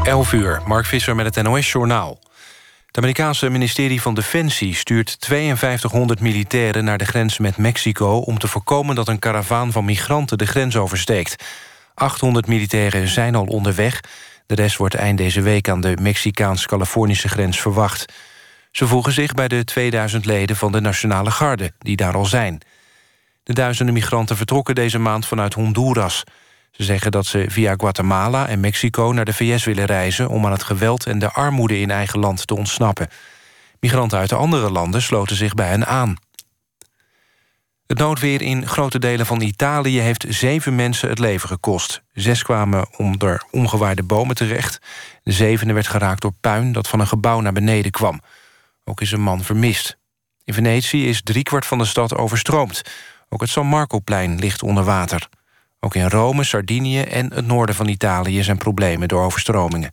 11:00, Mark Visser met het NOS-journaal. Het Amerikaanse ministerie van Defensie stuurt 5200 militairen naar de grens met Mexico om te voorkomen dat een karavaan van migranten de grens oversteekt. 800 militairen zijn al onderweg. De rest wordt eind deze week aan de Mexicaans-Californische grens verwacht. Ze voegen zich bij de 2000 leden van de Nationale Garde, die daar al zijn. De duizenden migranten vertrokken deze maand vanuit Honduras. Ze zeggen dat ze via Guatemala en Mexico naar de VS willen reizen om aan het geweld en de armoede in eigen land te ontsnappen. Migranten uit de andere landen sloten zich bij hen aan. Het noodweer in grote delen van Italië heeft 7 mensen het leven gekost. 6 kwamen onder omgewaaide bomen terecht. De 7e werd geraakt door puin dat van een gebouw naar beneden kwam. Ook is een man vermist. In Venetië is 3/4 van de stad overstroomd. Ook het San Marcoplein ligt onder water. Ook in Rome, Sardinië en het noorden van Italië zijn problemen door overstromingen.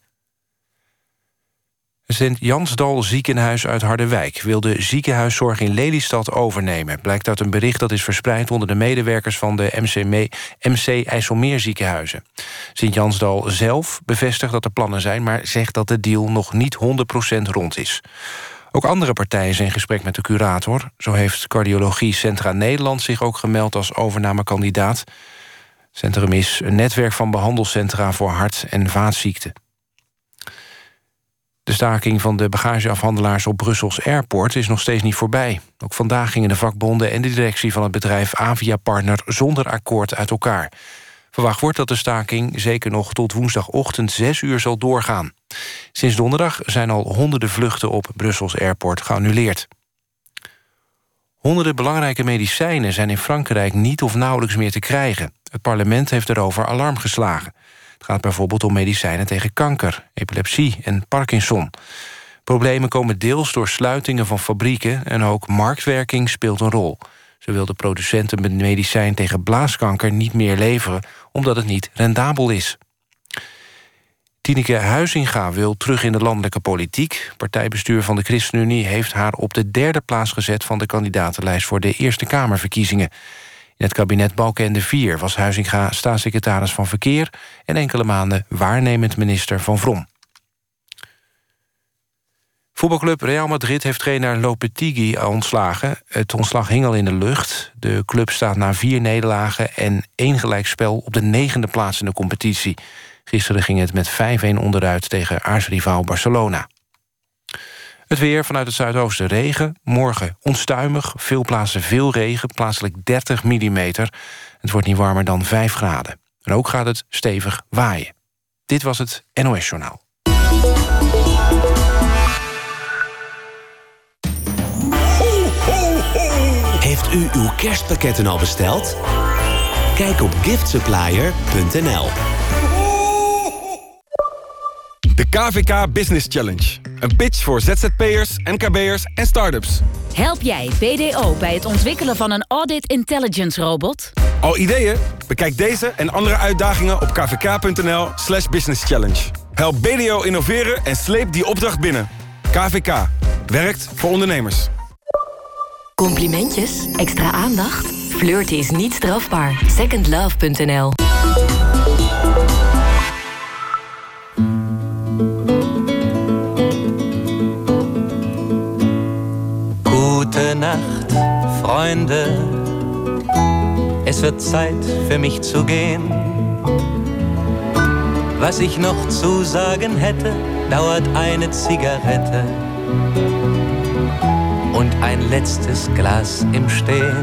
Het Sint-Jansdal ziekenhuis uit Harderwijk wil de ziekenhuiszorg in Lelystad overnemen. Blijkt uit een bericht dat is verspreid onder de medewerkers van de MC IJsselmeer ziekenhuizen. Sint-Jansdal zelf bevestigt dat er plannen zijn, maar zegt dat de deal nog niet 100% rond is. Ook andere partijen zijn in gesprek met de curator. Zo heeft Cardiologie Centra Nederland zich ook gemeld als overnamekandidaat. Het centrum is een netwerk van behandelcentra voor hart- en vaatziekten. De staking van de bagageafhandelaars op Brussels Airport is nog steeds niet voorbij. Ook vandaag gingen de vakbonden en de directie van het bedrijf Avia Partner zonder akkoord uit elkaar. Verwacht wordt dat de staking zeker nog tot woensdagochtend 6 uur zal doorgaan. Sinds donderdag zijn al honderden vluchten op Brussels Airport geannuleerd. Honderden belangrijke medicijnen zijn in Frankrijk niet of nauwelijks meer te krijgen. Het parlement heeft erover alarm geslagen. Het gaat bijvoorbeeld om medicijnen tegen kanker, epilepsie en Parkinson. Problemen komen deels door sluitingen van fabrieken en ook marktwerking speelt een rol. Zo wil de producent een medicijn tegen blaaskanker niet meer leveren omdat het niet rendabel is. Tineke Huizinga wil terug in de landelijke politiek. Partijbestuur van de ChristenUnie heeft haar op de 3e plaats gezet van de kandidatenlijst voor de Eerste Kamerverkiezingen. In het kabinet Balkenende 4 was Huizinga staatssecretaris van Verkeer en enkele maanden waarnemend minister van Vrom. Voetbalclub Real Madrid heeft trainer Lopetegui ontslagen. Het ontslag hing al in de lucht. De club staat na 4 nederlagen en 1 gelijkspel op de 9e plaats in de competitie. Gisteren ging het met 5-1 onderuit tegen aartsrivaal Barcelona. Het weer vanuit het zuidoosten regen. Morgen onstuimig, veel plaatsen veel regen, plaatselijk 30 mm. Het wordt niet warmer dan 5 graden. En ook gaat het stevig waaien. Dit was het NOS-journaal. Heeft u uw kerstpakketten al besteld? Kijk op giftsupplier.nl. De KVK Business Challenge. Een pitch voor ZZP'ers, MKB'ers en start-ups. Help jij BDO bij het ontwikkelen van een Audit Intelligence robot? Al ideeën? Bekijk deze en andere uitdagingen op kvk.nl/businesschallenge. Help BDO innoveren en sleep die opdracht binnen. KVK. Werkt voor ondernemers. Complimentjes? Extra aandacht? Flirten is niet strafbaar. Secondlove.nl. Gute Nacht, Freunde. Es wird Zeit für mich zu gehen. Was ich noch zu sagen hätte, dauert eine Zigarette und ein letztes Glas im Stehen.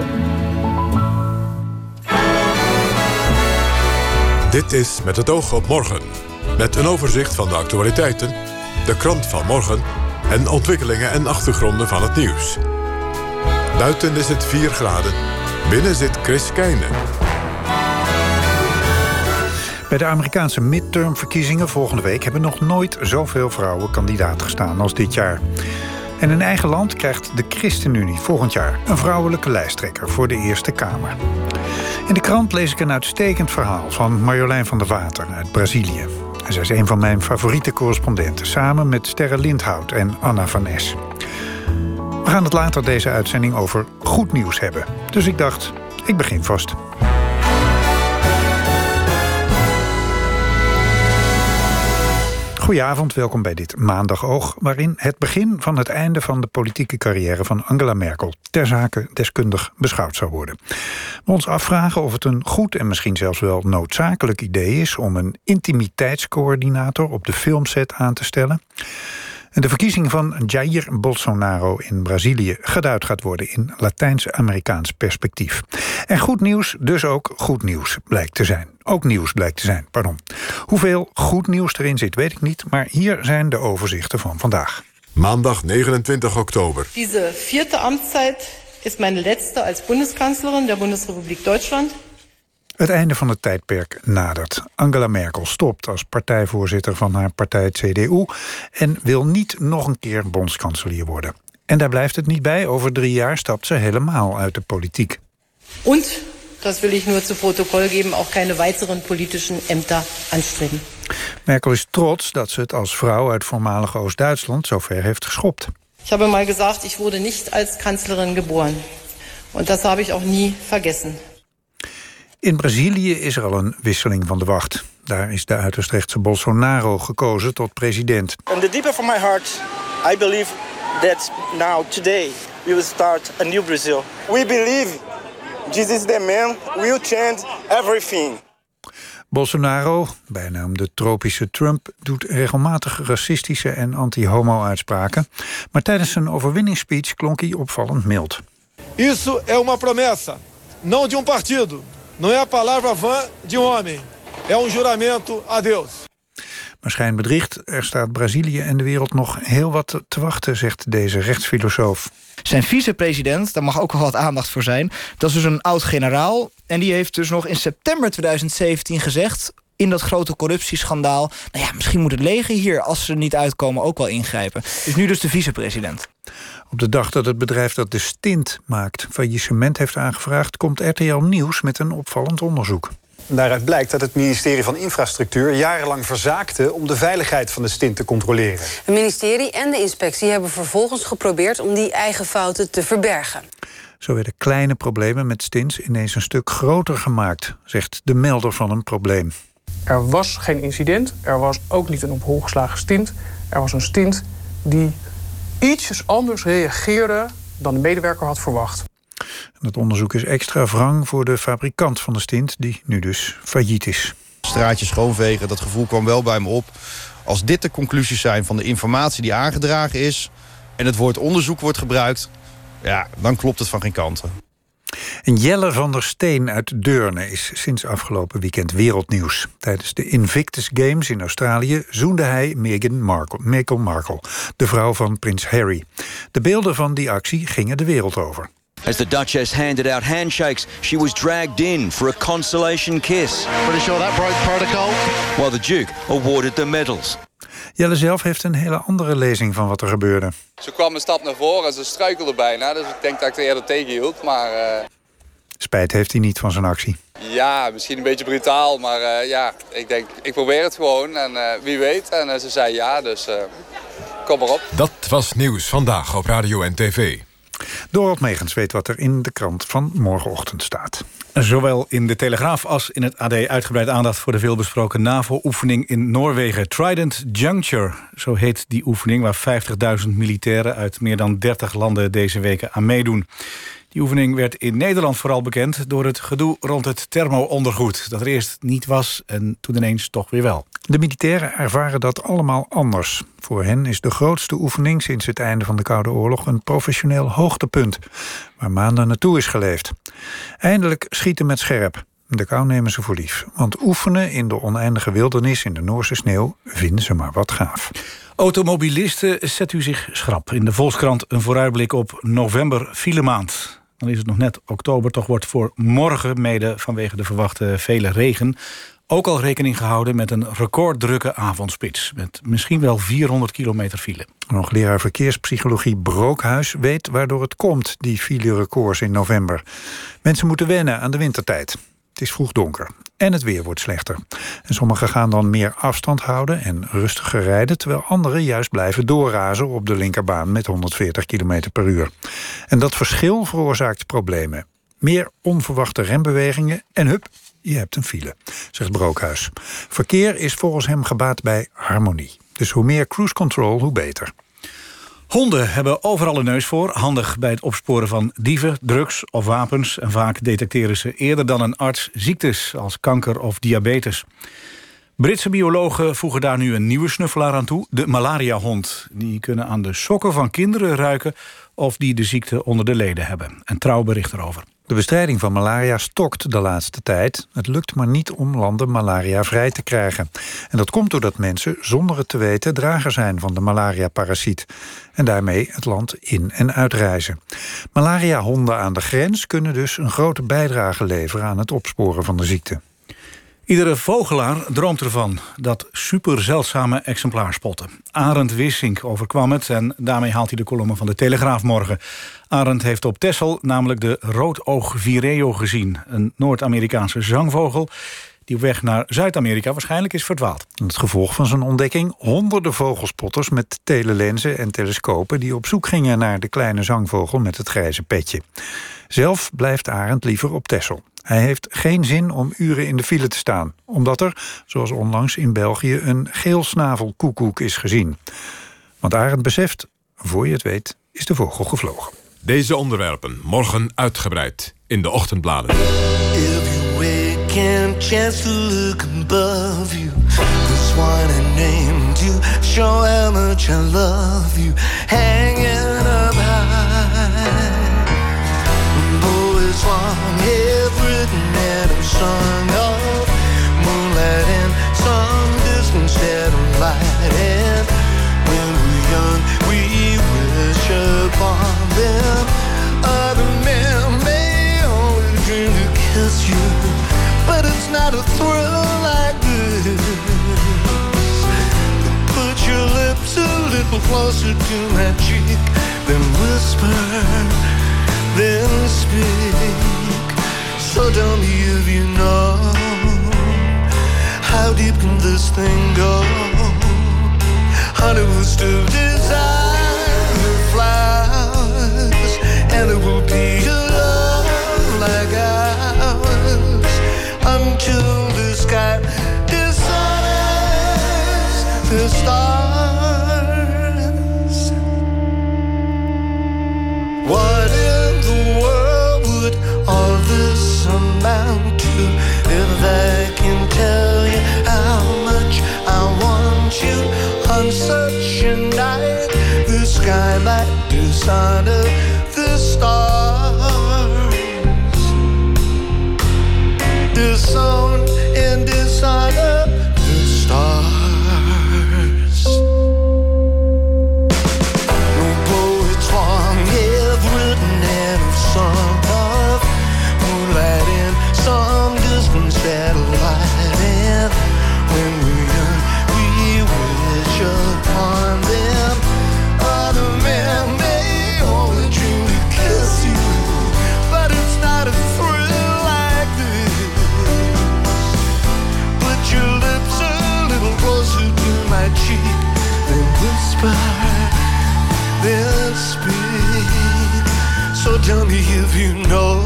Dit is Met het oog op morgen. Met een overzicht van de actualiteiten, de krant van morgen en ontwikkelingen en achtergronden van het nieuws. Buiten is het 4 graden. Binnen zit Chris Keijne. Bij de Amerikaanse midtermverkiezingen volgende week hebben nog nooit zoveel vrouwen kandidaat gestaan als dit jaar. En in eigen land krijgt de ChristenUnie volgend jaar een vrouwelijke lijsttrekker voor de Eerste Kamer. In de krant lees ik een uitstekend verhaal van Marjolein van der Water uit Brazilië. En zij is een van mijn favoriete correspondenten, samen met Sterre Lindhout en Anna van Es. We gaan het later deze uitzending over goed nieuws hebben. Dus ik dacht, ik begin vast. Goedenavond, welkom bij dit Maandagoog, waarin het begin van het einde van de politieke carrière van Angela Merkel ter zake deskundig beschouwd zou worden. We ons afvragen of het een goed en misschien zelfs wel noodzakelijk idee is om een intimiteitscoördinator op de filmset aan te stellen. En de verkiezing van Jair Bolsonaro in Brazilië geduid gaat worden in Latijns-Amerikaans perspectief. En goed nieuws, dus ook goed nieuws blijkt te zijn. Ook nieuws blijkt te zijn, pardon. Hoeveel goed nieuws erin zit, weet ik niet, maar hier zijn de overzichten van vandaag. Maandag 29 oktober. Deze vierde Amtszeit is mijn laatste als Bundeskanzlerin der Bundesrepublik Deutschland. Het einde van het tijdperk nadert. Angela Merkel stopt als partijvoorzitter van haar partij CDU en wil niet nog een keer bondskanselier worden. En daar blijft het niet bij. Over 3 jaar stapt ze helemaal uit de politiek. En, dat wil ik nur zu Protokoll geven, ook geen weiteren politische Ämter anstreben. Merkel is trots dat ze het als vrouw uit voormalig Oost-Duitsland zover heeft geschopt. Ik heb mal gezegd, ik wurde niet als Kanzlerin geboren. En dat heb ik ook nie vergessen. In Brazilië is er al een wisseling van de wacht. Daar is de uiterst rechtse Bolsonaro gekozen tot president. In the deep of my heart, I believe that now, today, we will start a new Brazil. We believe Jesus the man will change everything. Bolsonaro, bijnaam de tropische Trump, doet regelmatig racistische en anti-homo-uitspraken. Maar tijdens zijn overwinningsspeech klonk hij opvallend mild. Isso é uma promessa, não de partido. Não é a palavra vã de homem. É juramento a Deus. Maar schijn bedriegt, er staat Brazilië en de wereld nog heel wat te wachten, zegt deze rechtsfilosoof. Zijn vicepresident, daar mag ook wel wat aandacht voor zijn. Dat is dus een oud-generaal. En die heeft dus nog in september 2017 gezegd, in dat grote corruptieschandaal, nou ja, misschien moet het leger hier, als ze er niet uitkomen, ook wel ingrijpen. Is nu dus de vicepresident. Op de dag dat het bedrijf dat de stint maakt faillissement heeft aangevraagd, komt RTL Nieuws met een opvallend onderzoek. Daaruit blijkt dat het ministerie van Infrastructuur jarenlang verzaakte om de veiligheid van de stint te controleren. Het ministerie en de inspectie hebben vervolgens geprobeerd om die eigen fouten te verbergen. Zo werden kleine problemen met stints ineens een stuk groter gemaakt, zegt de melder van een probleem. Er was geen incident, er was ook niet een op hol geslagen stint. Er was een stint die ietsjes anders reageerde dan de medewerker had verwacht. En het onderzoek is extra wrang voor de fabrikant van de stint, die nu dus failliet is. Straatjes schoonvegen, dat gevoel kwam wel bij me op. Als dit de conclusies zijn van de informatie die aangedragen is en het woord onderzoek wordt gebruikt, ja, dan klopt het van geen kanten. En Jelle van der Steen uit Deurne is sinds afgelopen weekend wereldnieuws. Tijdens de Invictus Games in Australië zoende hij Meghan Markle, de vrouw van prins Harry. De beelden van die actie gingen de wereld over. As the Duchess handed out handshakes, she was dragged in for a consolation kiss. Pretty sure that broke protocol. While the Duke awarded the medals. Jelle zelf heeft een hele andere lezing van wat er gebeurde. Ze kwam een stap naar voren en ze struikelde bijna. Dus ik denk dat ik er eerder tegenhield. Maar spijt heeft hij niet van zijn actie. Ja, misschien een beetje brutaal. Maar ja, ik denk, ik probeer het gewoon. En wie weet. En ze zei ja, dus kom maar op. Dat was Nieuws Vandaag op Radio en TV. Dorot Megens weet wat er in de krant van morgenochtend staat. Zowel in de Telegraaf als in het AD uitgebreid aandacht voor de veelbesproken NAVO-oefening in Noorwegen. Trident Juncture, zo heet die oefening, waar 50.000 militairen uit meer dan 30 landen deze weken aan meedoen. Die oefening werd in Nederland vooral bekend door het gedoe rond het thermo-ondergoed, dat er eerst niet was en toen ineens toch weer wel. De militairen ervaren dat allemaal anders. Voor hen is de grootste oefening sinds het einde van de Koude Oorlog een professioneel hoogtepunt, waar maanden naartoe is geleefd. Eindelijk schieten met scherp. De kou nemen ze voor lief. Want oefenen in de oneindige wildernis in de Noorse sneeuw vinden ze maar wat gaaf. Automobilisten, zet u zich schrap. In de Volkskrant een vooruitblik op november filemaand. Dan is het nog net oktober, toch wordt voor morgen, mede vanwege de verwachte vele regen, ook al rekening gehouden met een recorddrukke avondspits. Met misschien wel 400 kilometer file. Nog leraar verkeerspsychologie Brookhuis weet waardoor het komt, die file-records in november. Mensen moeten wennen aan de wintertijd. Het is vroeg donker en het weer wordt slechter. En sommigen gaan dan meer afstand houden en rustiger rijden, terwijl anderen juist blijven doorrazen op de linkerbaan met 140 km per uur. En dat verschil veroorzaakt problemen. Meer onverwachte rembewegingen en hup, je hebt een file, zegt Brookhuis. Verkeer is volgens hem gebaat bij harmonie. Dus hoe meer cruise control, hoe beter. Honden hebben overal een neus voor. Handig bij het opsporen van dieven, drugs of wapens. En vaak detecteren ze eerder dan een arts ziektes als kanker of diabetes. Britse biologen voegen daar nu een nieuwe snuffelaar aan toe. De malariahond. Die kunnen aan de sokken van kinderen ruiken of die de ziekte onder de leden hebben. En Trouw bericht erover. De bestrijding van malaria stokt de laatste tijd. Het lukt maar niet om landen malaria-vrij te krijgen. En dat komt doordat mensen zonder het te weten drager zijn van de malaria-parasiet. En daarmee het land in- en uitreizen. Malaria-honden aan de grens kunnen dus een grote bijdrage leveren aan het opsporen van de ziekte. Iedere vogelaar droomt ervan dat superzeldzame exemplaar spotten. Arend Wissink overkwam het en daarmee haalt hij de kolommen van de Telegraaf morgen. Arend heeft op Texel namelijk de roodoog vireo gezien. Een Noord-Amerikaanse zangvogel die op weg naar Zuid-Amerika waarschijnlijk is verdwaald. Het gevolg van zijn ontdekking: honderden vogelspotters met telelenzen en telescopen die op zoek gingen naar de kleine zangvogel met het grijze petje. Zelf blijft Arend liever op Texel. Hij heeft geen zin om uren in de file te staan, omdat er, zoals onlangs in België, een geelsnavelkoekoek is gezien. Want Arend beseft, voor je het weet, is de vogel gevlogen. Deze onderwerpen morgen uitgebreid in de ochtendbladen. Every chance to look above you. This one I named you. Show how much I love you. Hanging up high. Boys want everything that I'm sung of. Moonlight and some distant satellite. And when we're young, we wish upon them. Other men may only dream to kiss you, but it's not a thrill like this. Put your lips a little closer to my cheek, then whisper, then speak. So tell me if you know, how deep can this thing go? Honey, still desire flowers, and it will be a love like ours until the sky decides the stars. What in the world would all this amount to if I can tell you how much I want you on such a night? The sky might dishonor the stars. Disown and dishonor the stars. No poets wrong have written and have sung of moonlight and some distant satellite. And when we're young, we wish upon them. Other men may only dream to kiss you, but it's not a thrill like this. Put your lips a little closer to my cheek, then whisper, then speak. So tell me if you know,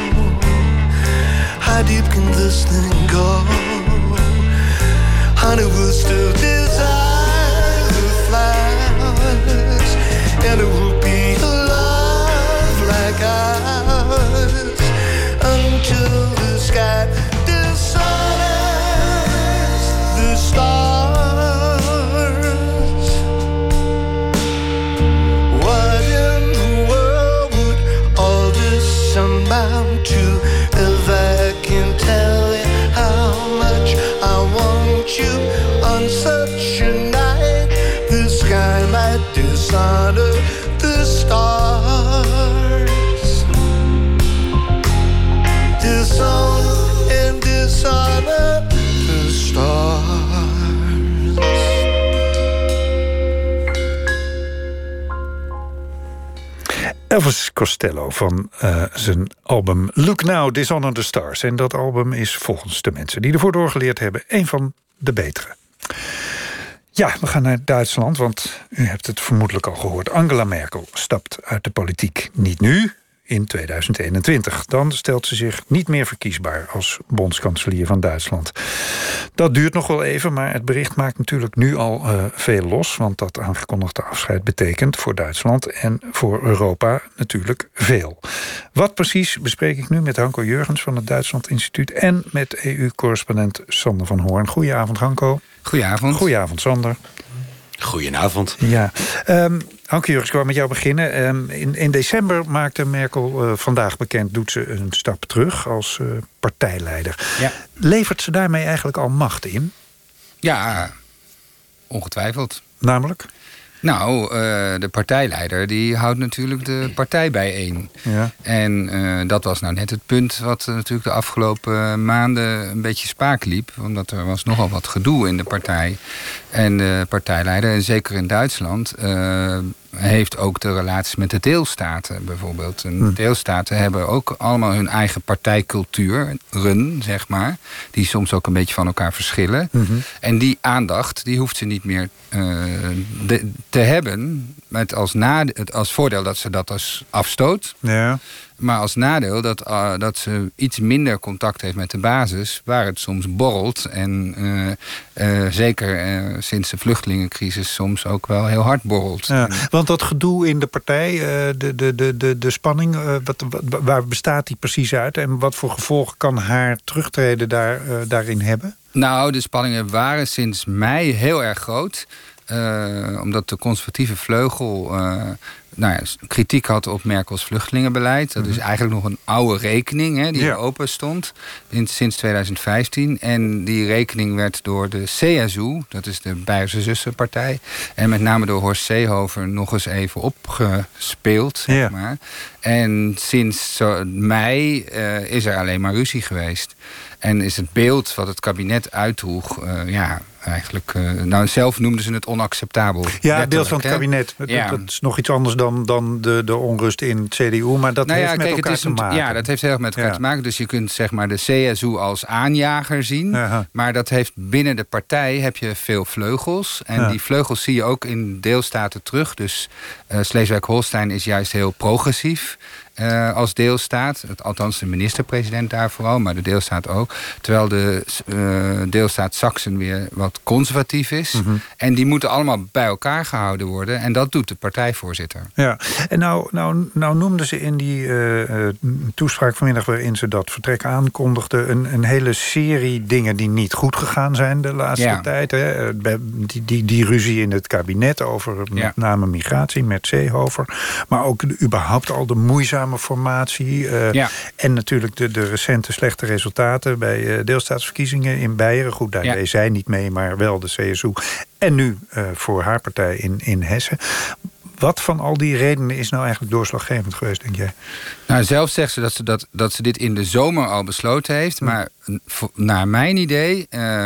how deep can this thing go? Honey, we'll still desire the flowers, and it will be a love like ours until the sky dishonors the stars. What in the world would all this amount to if I can tell you how much I want you on such a night? The sky might dishonor the stars. Disown and dishonor the stars. Elvis Costello van zijn album Look Now, Dishonor the Stars. En dat album is volgens de mensen die ervoor doorgeleerd hebben een van de betere. Ja, we gaan naar Duitsland, want u hebt het vermoedelijk al gehoord. Angela Merkel stapt uit de politiek. Niet nu, in 2021. Dan stelt ze zich niet meer verkiesbaar als bondskanselier van Duitsland. Dat duurt nog wel even, maar het bericht maakt natuurlijk nu al veel los. Want dat aangekondigde afscheid betekent voor Duitsland en voor Europa natuurlijk veel. Wat precies bespreek ik nu met Hanko Jurgens van het Duitsland Instituut en met EU-correspondent Sander van Hoorn. Goedenavond, Hanko. Goedenavond. Goedenavond, Sander. Goedenavond. Ja. Hanko Jurgens, ik wou met jou beginnen. In december maakte Merkel vandaag bekend, doet ze een stap terug als partijleider. Ja. Levert ze daarmee eigenlijk al macht in? Ja, ongetwijfeld. Namelijk? Nou, de partijleider die houdt natuurlijk de partij bijeen. Ja. En dat was nou net het punt wat natuurlijk de afgelopen maanden een beetje spaak liep. Omdat er was nogal wat gedoe in de partij. En de partijleider, en zeker in Duitsland, heeft ook de relaties met de deelstaten bijvoorbeeld. En de deelstaten hebben ook allemaal hun eigen partijculturen, zeg maar. Die soms ook een beetje van elkaar verschillen. Mm-hmm. En die aandacht, die hoeft ze niet meer te hebben. Met als voordeel dat ze dat als afstoot. Ja. Maar als nadeel dat ze iets minder contact heeft met de basis, waar het soms borrelt. En zeker sinds de vluchtelingencrisis soms ook wel heel hard borrelt. Ja, want dat gedoe in de partij, de spanning, waar bestaat die precies uit? En wat voor gevolgen kan haar terugtreden daarin hebben? Nou, de spanningen waren sinds mei heel erg groot. Omdat de conservatieve vleugel kritiek had op Merkels vluchtelingenbeleid. Dat is eigenlijk nog een oude rekening die open stond sinds 2015. En die rekening werd door de CSU, dat is de Beierse zussenpartij, en met name door Horst Seehofer nog eens even opgespeeld, zeg maar. En sinds mei is er alleen maar ruzie geweest. En is het beeld wat het kabinet uitdroeg, eigenlijk, zelf noemden ze het onacceptabel. Ja, het beeld van het kabinet. Ja. Dat is nog iets anders dan de onrust in het CDU, maar dat heeft met elkaar te maken. Ja, dat heeft heel erg met elkaar te maken. Dus je kunt zeg maar de CSU als aanjager zien. Aha. Maar dat heeft binnen de partij heb je veel vleugels. En die vleugels zie je ook in deelstaten terug. Dus Schleswig-Holstein is juist heel progressief. Als deelstaat, althans de minister-president daar vooral, maar de deelstaat ook. Terwijl de deelstaat Sachsen weer wat conservatief is. Mm-hmm. En die moeten allemaal bij elkaar gehouden worden. En dat doet de partijvoorzitter. Ja, en nou noemden ze in die toespraak vanmiddag waarin ze dat vertrek aankondigde een hele serie dingen die niet goed gegaan zijn de laatste tijd. Hè. Die ruzie in het kabinet over met name migratie met Seehofer. Maar ook überhaupt al de moeizame formatie. En natuurlijk de recente slechte resultaten bij deelstaatsverkiezingen in Beieren. Goed, daar deed zij niet mee, maar wel de CSU. En nu voor haar partij in Hessen. Wat van al die redenen is nou eigenlijk doorslaggevend geweest, denk jij? Nou, zelf zegt ze dat ze dit in de zomer al besloten heeft. Maar naar mijn idee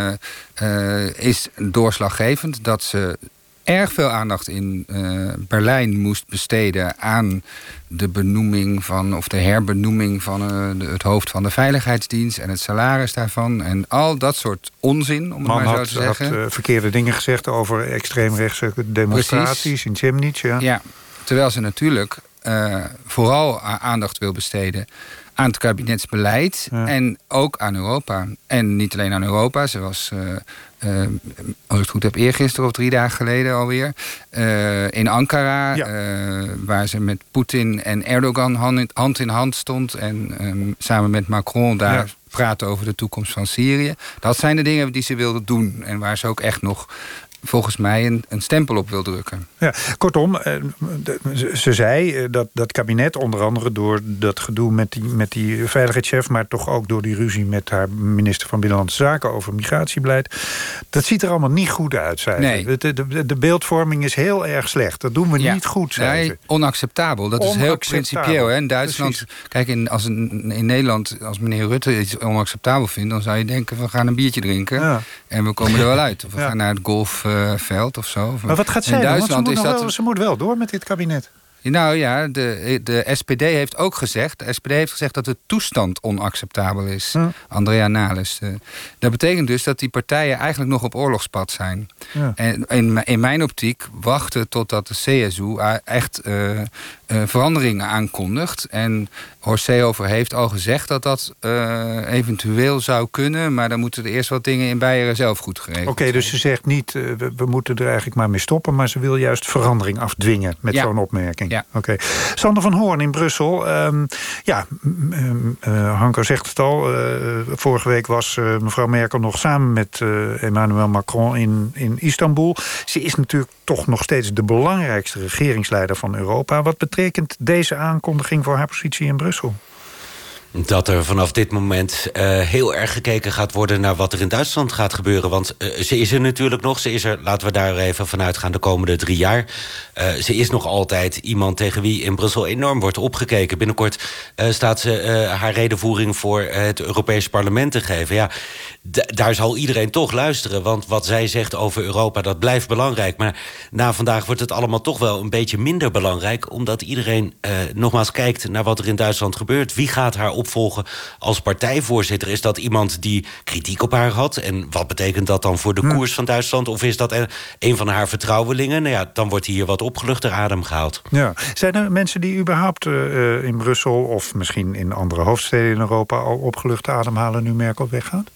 is doorslaggevend dat ze erg veel aandacht in Berlijn moest besteden aan de benoeming van, of de herbenoeming van het hoofd van de Veiligheidsdienst en het salaris daarvan en al dat soort onzin, om het maar zo te zeggen. Had verkeerde dingen gezegd over extreemrechtse demonstraties in Chemnitz. Ja, terwijl ze natuurlijk vooral aandacht wil besteden aan het kabinetsbeleid en ook aan Europa. En niet alleen aan Europa, ze was, als ik het goed heb, eergisteren of 3 dagen geleden alweer, in Ankara, waar ze met Poetin en Erdogan hand in hand stond en samen met Macron daar praten over de toekomst van Syrië. Dat zijn de dingen die ze wilde doen en waar ze ook echt nog volgens mij een stempel op wil drukken. Ja, kortom, ze zei dat kabinet, onder andere door dat gedoe met die veiligheidschef, maar toch ook door die ruzie met haar minister van Binnenlandse Zaken over migratiebeleid. Dat ziet er allemaal niet goed uit, zei nee. De beeldvorming is heel erg slecht. Dat doen we niet goed, zei ze. Onacceptabel. Dat is heel principieel. Hè? In Duitsland, kijk, in Nederland, als meneer Rutte iets onacceptabel vindt, dan zou je denken, we gaan een biertje drinken en we komen er wel uit. Of we gaan naar het golfveld of zo. Maar wat gaat zij doen? Want ze moet wel door met dit kabinet. Nou ja, de SPD heeft ook gezegd, dat de toestand onacceptabel is. Andrea Nahles. Dat betekent dus dat die partijen eigenlijk nog op oorlogspad zijn. Ja. En in mijn optiek wachten totdat de CSU echt veranderingen aankondigt. En Horst Seehofer heeft al gezegd dat eventueel zou kunnen, maar dan moeten er eerst wat dingen in Beieren zelf goed geregeld Oké, dus ze zegt niet, we moeten er eigenlijk maar mee stoppen, maar ze wil juist verandering afdwingen met zo'n opmerking. Ja. Oké. Sander van Hoorn in Brussel. Hanko zegt het al. Vorige week was mevrouw Merkel nog samen met Emmanuel Macron in Istanbul. Ze is natuurlijk toch nog steeds de belangrijkste regeringsleider van Europa. Wat betekent deze aankondiging voor haar positie in Brussel? Dat er vanaf dit moment heel erg gekeken gaat worden naar wat er in Duitsland gaat gebeuren. Want ze is er natuurlijk nog. Ze is er, laten we daar even vanuit gaan, de komende 3 jaar. Ze is nog altijd iemand tegen wie in Brussel enorm wordt opgekeken. Binnenkort staat ze haar redenvoering voor het Europees Parlement te geven. Ja, daar zal iedereen toch luisteren. Want wat zij zegt over Europa, dat blijft belangrijk. Maar na vandaag wordt het allemaal toch wel een beetje minder belangrijk. Omdat iedereen nogmaals kijkt naar wat er in Duitsland gebeurt. Wie gaat haar opvolgen als partijvoorzitter? Is dat iemand die kritiek op haar had? En wat betekent dat dan voor de koers van Duitsland? Of is dat een van haar vertrouwelingen? Nou ja, dan wordt hier wat opgeluchter adem gehaald. Ja. Zijn er mensen die überhaupt in Brussel of misschien in andere hoofdsteden in Europa al opgelucht ademhalen nu Merkel weggaat?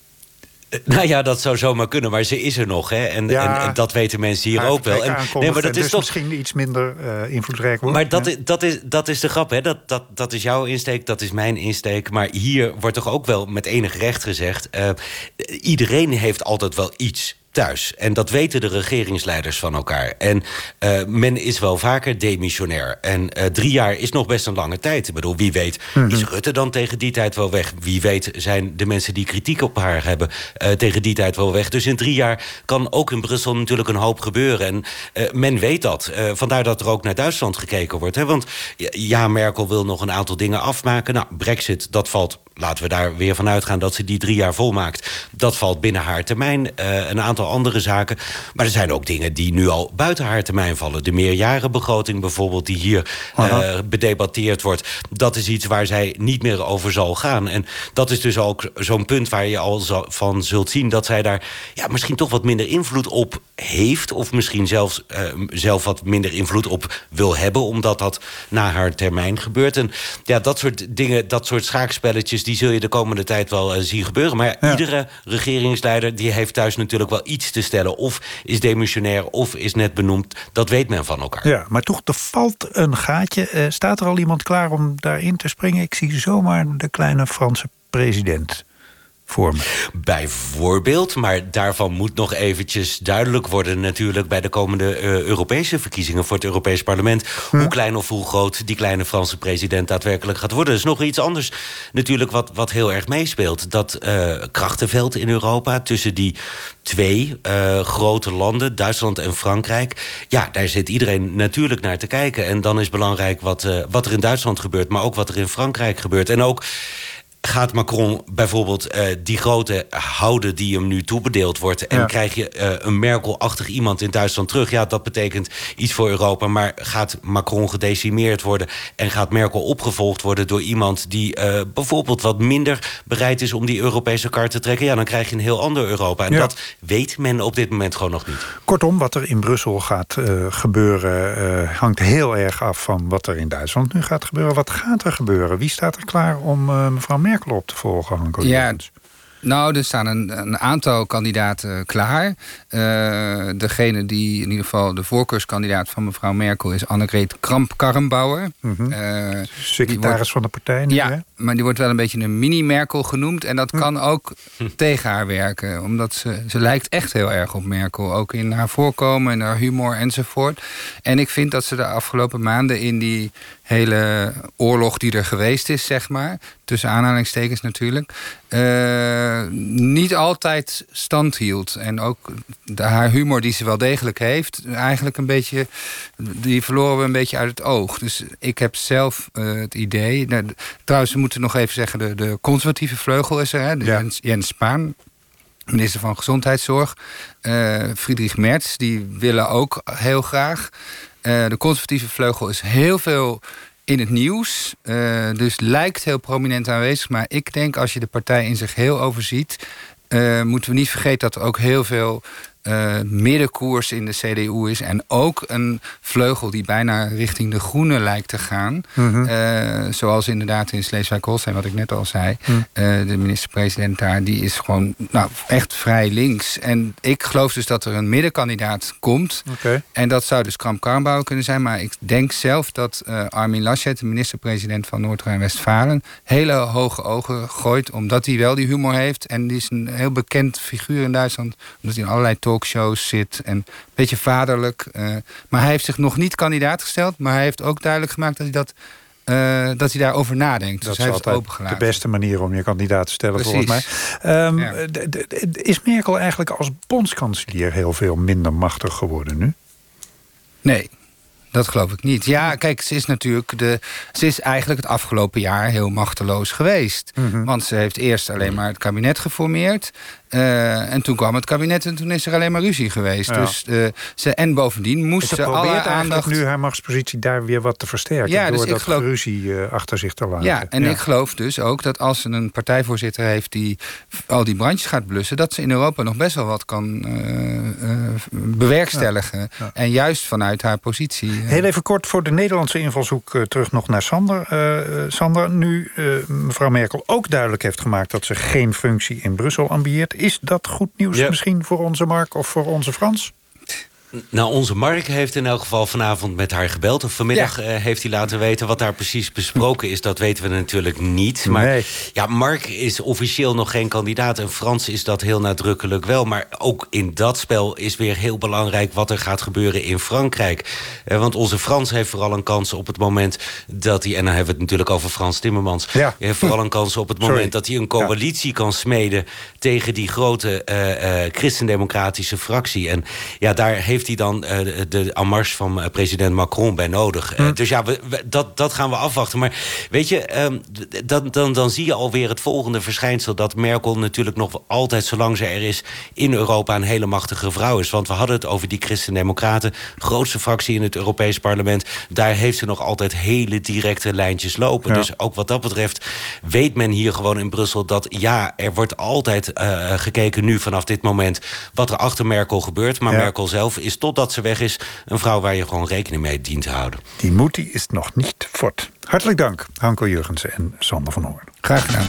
Nou ja, dat zou zomaar kunnen, maar ze is er nog. Hè? En dat weten mensen hier ook wel. Nee, maar dat is toch misschien iets minder invloedrijk wordt. Maar dat is de grap, hè? Dat is jouw insteek, dat is mijn insteek. Maar hier wordt toch ook wel met enig recht gezegd, iedereen heeft altijd wel iets thuis. En dat weten de regeringsleiders van elkaar. En men is wel vaker demissionair. En 3 jaar is nog best een lange tijd. Ik bedoel, wie weet is Rutte dan tegen die tijd wel weg? Wie weet zijn de mensen die kritiek op haar hebben tegen die tijd wel weg? Dus in 3 jaar kan ook in Brussel natuurlijk een hoop gebeuren. En men weet dat. Vandaar dat er ook naar Duitsland gekeken wordt. Hè? Want ja, Merkel wil nog een aantal dingen afmaken. Nou, Brexit, dat valt, laten we daar weer van uitgaan dat ze die 3 jaar volmaakt. Dat valt binnen haar termijn. Een aantal andere zaken. Maar er zijn ook dingen die nu al buiten haar termijn vallen. De meerjarenbegroting bijvoorbeeld, die hier bedebatteerd wordt. Dat is iets waar zij niet meer over zal gaan. En dat is dus ook zo'n punt waar je al van zult zien dat zij daar misschien toch wat minder invloed op heeft. Of misschien zelf wat minder invloed op wil hebben, omdat dat na haar termijn gebeurt. En ja, dat soort dingen, dat soort schaakspelletjes, die zul je de komende tijd wel zien gebeuren. Maar iedere regeringsleider die heeft thuis natuurlijk wel iets te stellen. Of is demissionair, of is net benoemd. Dat weet men van elkaar. Ja, maar toch, er valt een gaatje. Staat er al iemand klaar om daarin te springen? Ik zie zomaar de kleine Franse president voor me. Bijvoorbeeld, maar daarvan moet nog eventjes duidelijk worden natuurlijk bij de komende Europese verkiezingen voor het Europees Parlement. Hoe klein of hoe groot die kleine Franse president daadwerkelijk gaat worden. Dat is nog iets anders natuurlijk wat heel erg meespeelt. Dat krachtenveld in Europa tussen die 2 grote landen, Duitsland en Frankrijk. Ja, daar zit iedereen natuurlijk naar te kijken. En dan is belangrijk wat er in Duitsland gebeurt, maar ook wat er in Frankrijk gebeurt. En ook gaat Macron bijvoorbeeld die grote houden die hem nu toebedeeld wordt, en krijg je een Merkel-achtig iemand in Duitsland terug. Ja, dat betekent iets voor Europa. Maar gaat Macron gedecimeerd worden en gaat Merkel opgevolgd worden door iemand die bijvoorbeeld wat minder bereid is om die Europese kar te trekken? Ja, dan krijg je een heel ander Europa. En dat weet men op dit moment gewoon nog niet. Kortom, wat er in Brussel gaat gebeuren hangt heel erg af van wat er in Duitsland nu gaat gebeuren. Wat gaat er gebeuren? Wie staat er klaar om mevrouw Merkel op te volgen, Hanko? Ja, nou, er staan een aantal kandidaten klaar. Degene die in ieder geval de voorkeurskandidaat van mevrouw Merkel is Annegret Kramp-Karrenbauer. Secretaris van de partij nu, ja, maar die wordt wel een beetje een mini-Merkel genoemd. En dat kan ook tegen haar werken. Omdat ze lijkt echt heel erg op Merkel. Ook in haar voorkomen en haar humor enzovoort. En ik vind dat ze de afgelopen maanden in die hele oorlog die er geweest is, zeg maar, tussen aanhalingstekens natuurlijk, niet altijd stand hield. En ook haar humor die ze wel degelijk heeft, eigenlijk een beetje, die verloren we een beetje uit het oog. Dus ik heb zelf het idee, trouwens, we moeten nog even zeggen, de conservatieve vleugel is er, hè, Jens Spahn, minister van Gezondheidszorg, Friedrich Merz, die willen ook heel graag. De conservatieve vleugel is heel veel in het nieuws, dus lijkt heel prominent aanwezig. Maar ik denk, als je de partij in zich heel overziet, moeten we niet vergeten dat er ook heel veel middenkoers in de CDU is. En ook een vleugel die bijna richting de Groenen lijkt te gaan. Zoals inderdaad in Schleswig-Holstein, wat ik net al zei. De minister-president daar, die is gewoon echt vrij links. En ik geloof dus dat er een middenkandidaat komt. En dat zou dus Kramp-Karrenbauer kunnen zijn. Maar ik denk zelf dat Armin Laschet, de minister-president van Noord-Rijn-Westfalen, hele hoge ogen gooit, omdat hij wel die humor heeft. En die is een heel bekend figuur in Duitsland, omdat hij in allerlei talkshows zit en een beetje vaderlijk. Maar hij heeft zich nog niet kandidaat gesteld, maar hij heeft ook duidelijk gemaakt dat hij daarover nadenkt. Dat dus is altijd de beste manier om je kandidaat te stellen, volgens mij. Is Merkel eigenlijk als bondskanselier heel veel minder machtig geworden nu? Nee. Dat geloof ik niet. Ja, kijk, ze is eigenlijk het afgelopen jaar heel machteloos geweest. Want ze heeft eerst alleen maar het kabinet geformeerd. En toen kwam het kabinet en toen is er alleen maar ruzie geweest. Ja. Dus, en bovendien moest ze alle aandacht... nu haar machtspositie daar weer wat te versterken. Door dat ruzie achter zich te laten. Ja, en ik geloof dus ook dat als ze een partijvoorzitter heeft die al die brandjes gaat blussen, dat ze in Europa nog best wel wat kan bewerkstelligen. Ja. En juist vanuit haar positie. Heel even kort voor de Nederlandse invalshoek terug nog naar Sander. Sander, nu mevrouw Merkel ook duidelijk heeft gemaakt dat ze geen functie in Brussel ambieert. Is dat goed nieuws misschien voor onze Mark of voor onze Frans? Nou, onze Mark heeft in elk geval vanavond met haar gebeld. Of vanmiddag heeft hij laten weten wat daar precies besproken is. Dat weten we natuurlijk niet. Maar ja, Mark is officieel nog geen kandidaat. En Frans is dat heel nadrukkelijk wel. Maar ook in dat spel is weer heel belangrijk wat er gaat gebeuren in Frankrijk. Want onze Frans heeft vooral een kans op het moment dat hij... en dan hebben we het natuurlijk over Frans Timmermans. Hij heeft vooral een kans op het moment dat hij een coalitie kan smeden tegen die grote christendemocratische fractie. En ja, daar heeft hij dan de en marche van president Macron bij nodig. Dus ja, dat gaan we afwachten. Maar weet je, dan zie je alweer het volgende verschijnsel, dat Merkel natuurlijk nog altijd, zolang ze er is, in Europa een hele machtige vrouw is. Want we hadden het over die Christen-Democraten, grootste fractie in het Europees Parlement. Daar heeft ze nog altijd hele directe lijntjes lopen. Dus ook wat dat betreft weet men hier gewoon in Brussel dat er wordt altijd gekeken nu vanaf dit moment wat er achter Merkel gebeurt. Maar Merkel zelf is, totdat ze weg is, een vrouw waar je gewoon rekening mee dient te houden. Die moed is nog niet fort. Hartelijk dank, Hanko Jurgensen en Sander van Hoorn. Graag gedaan.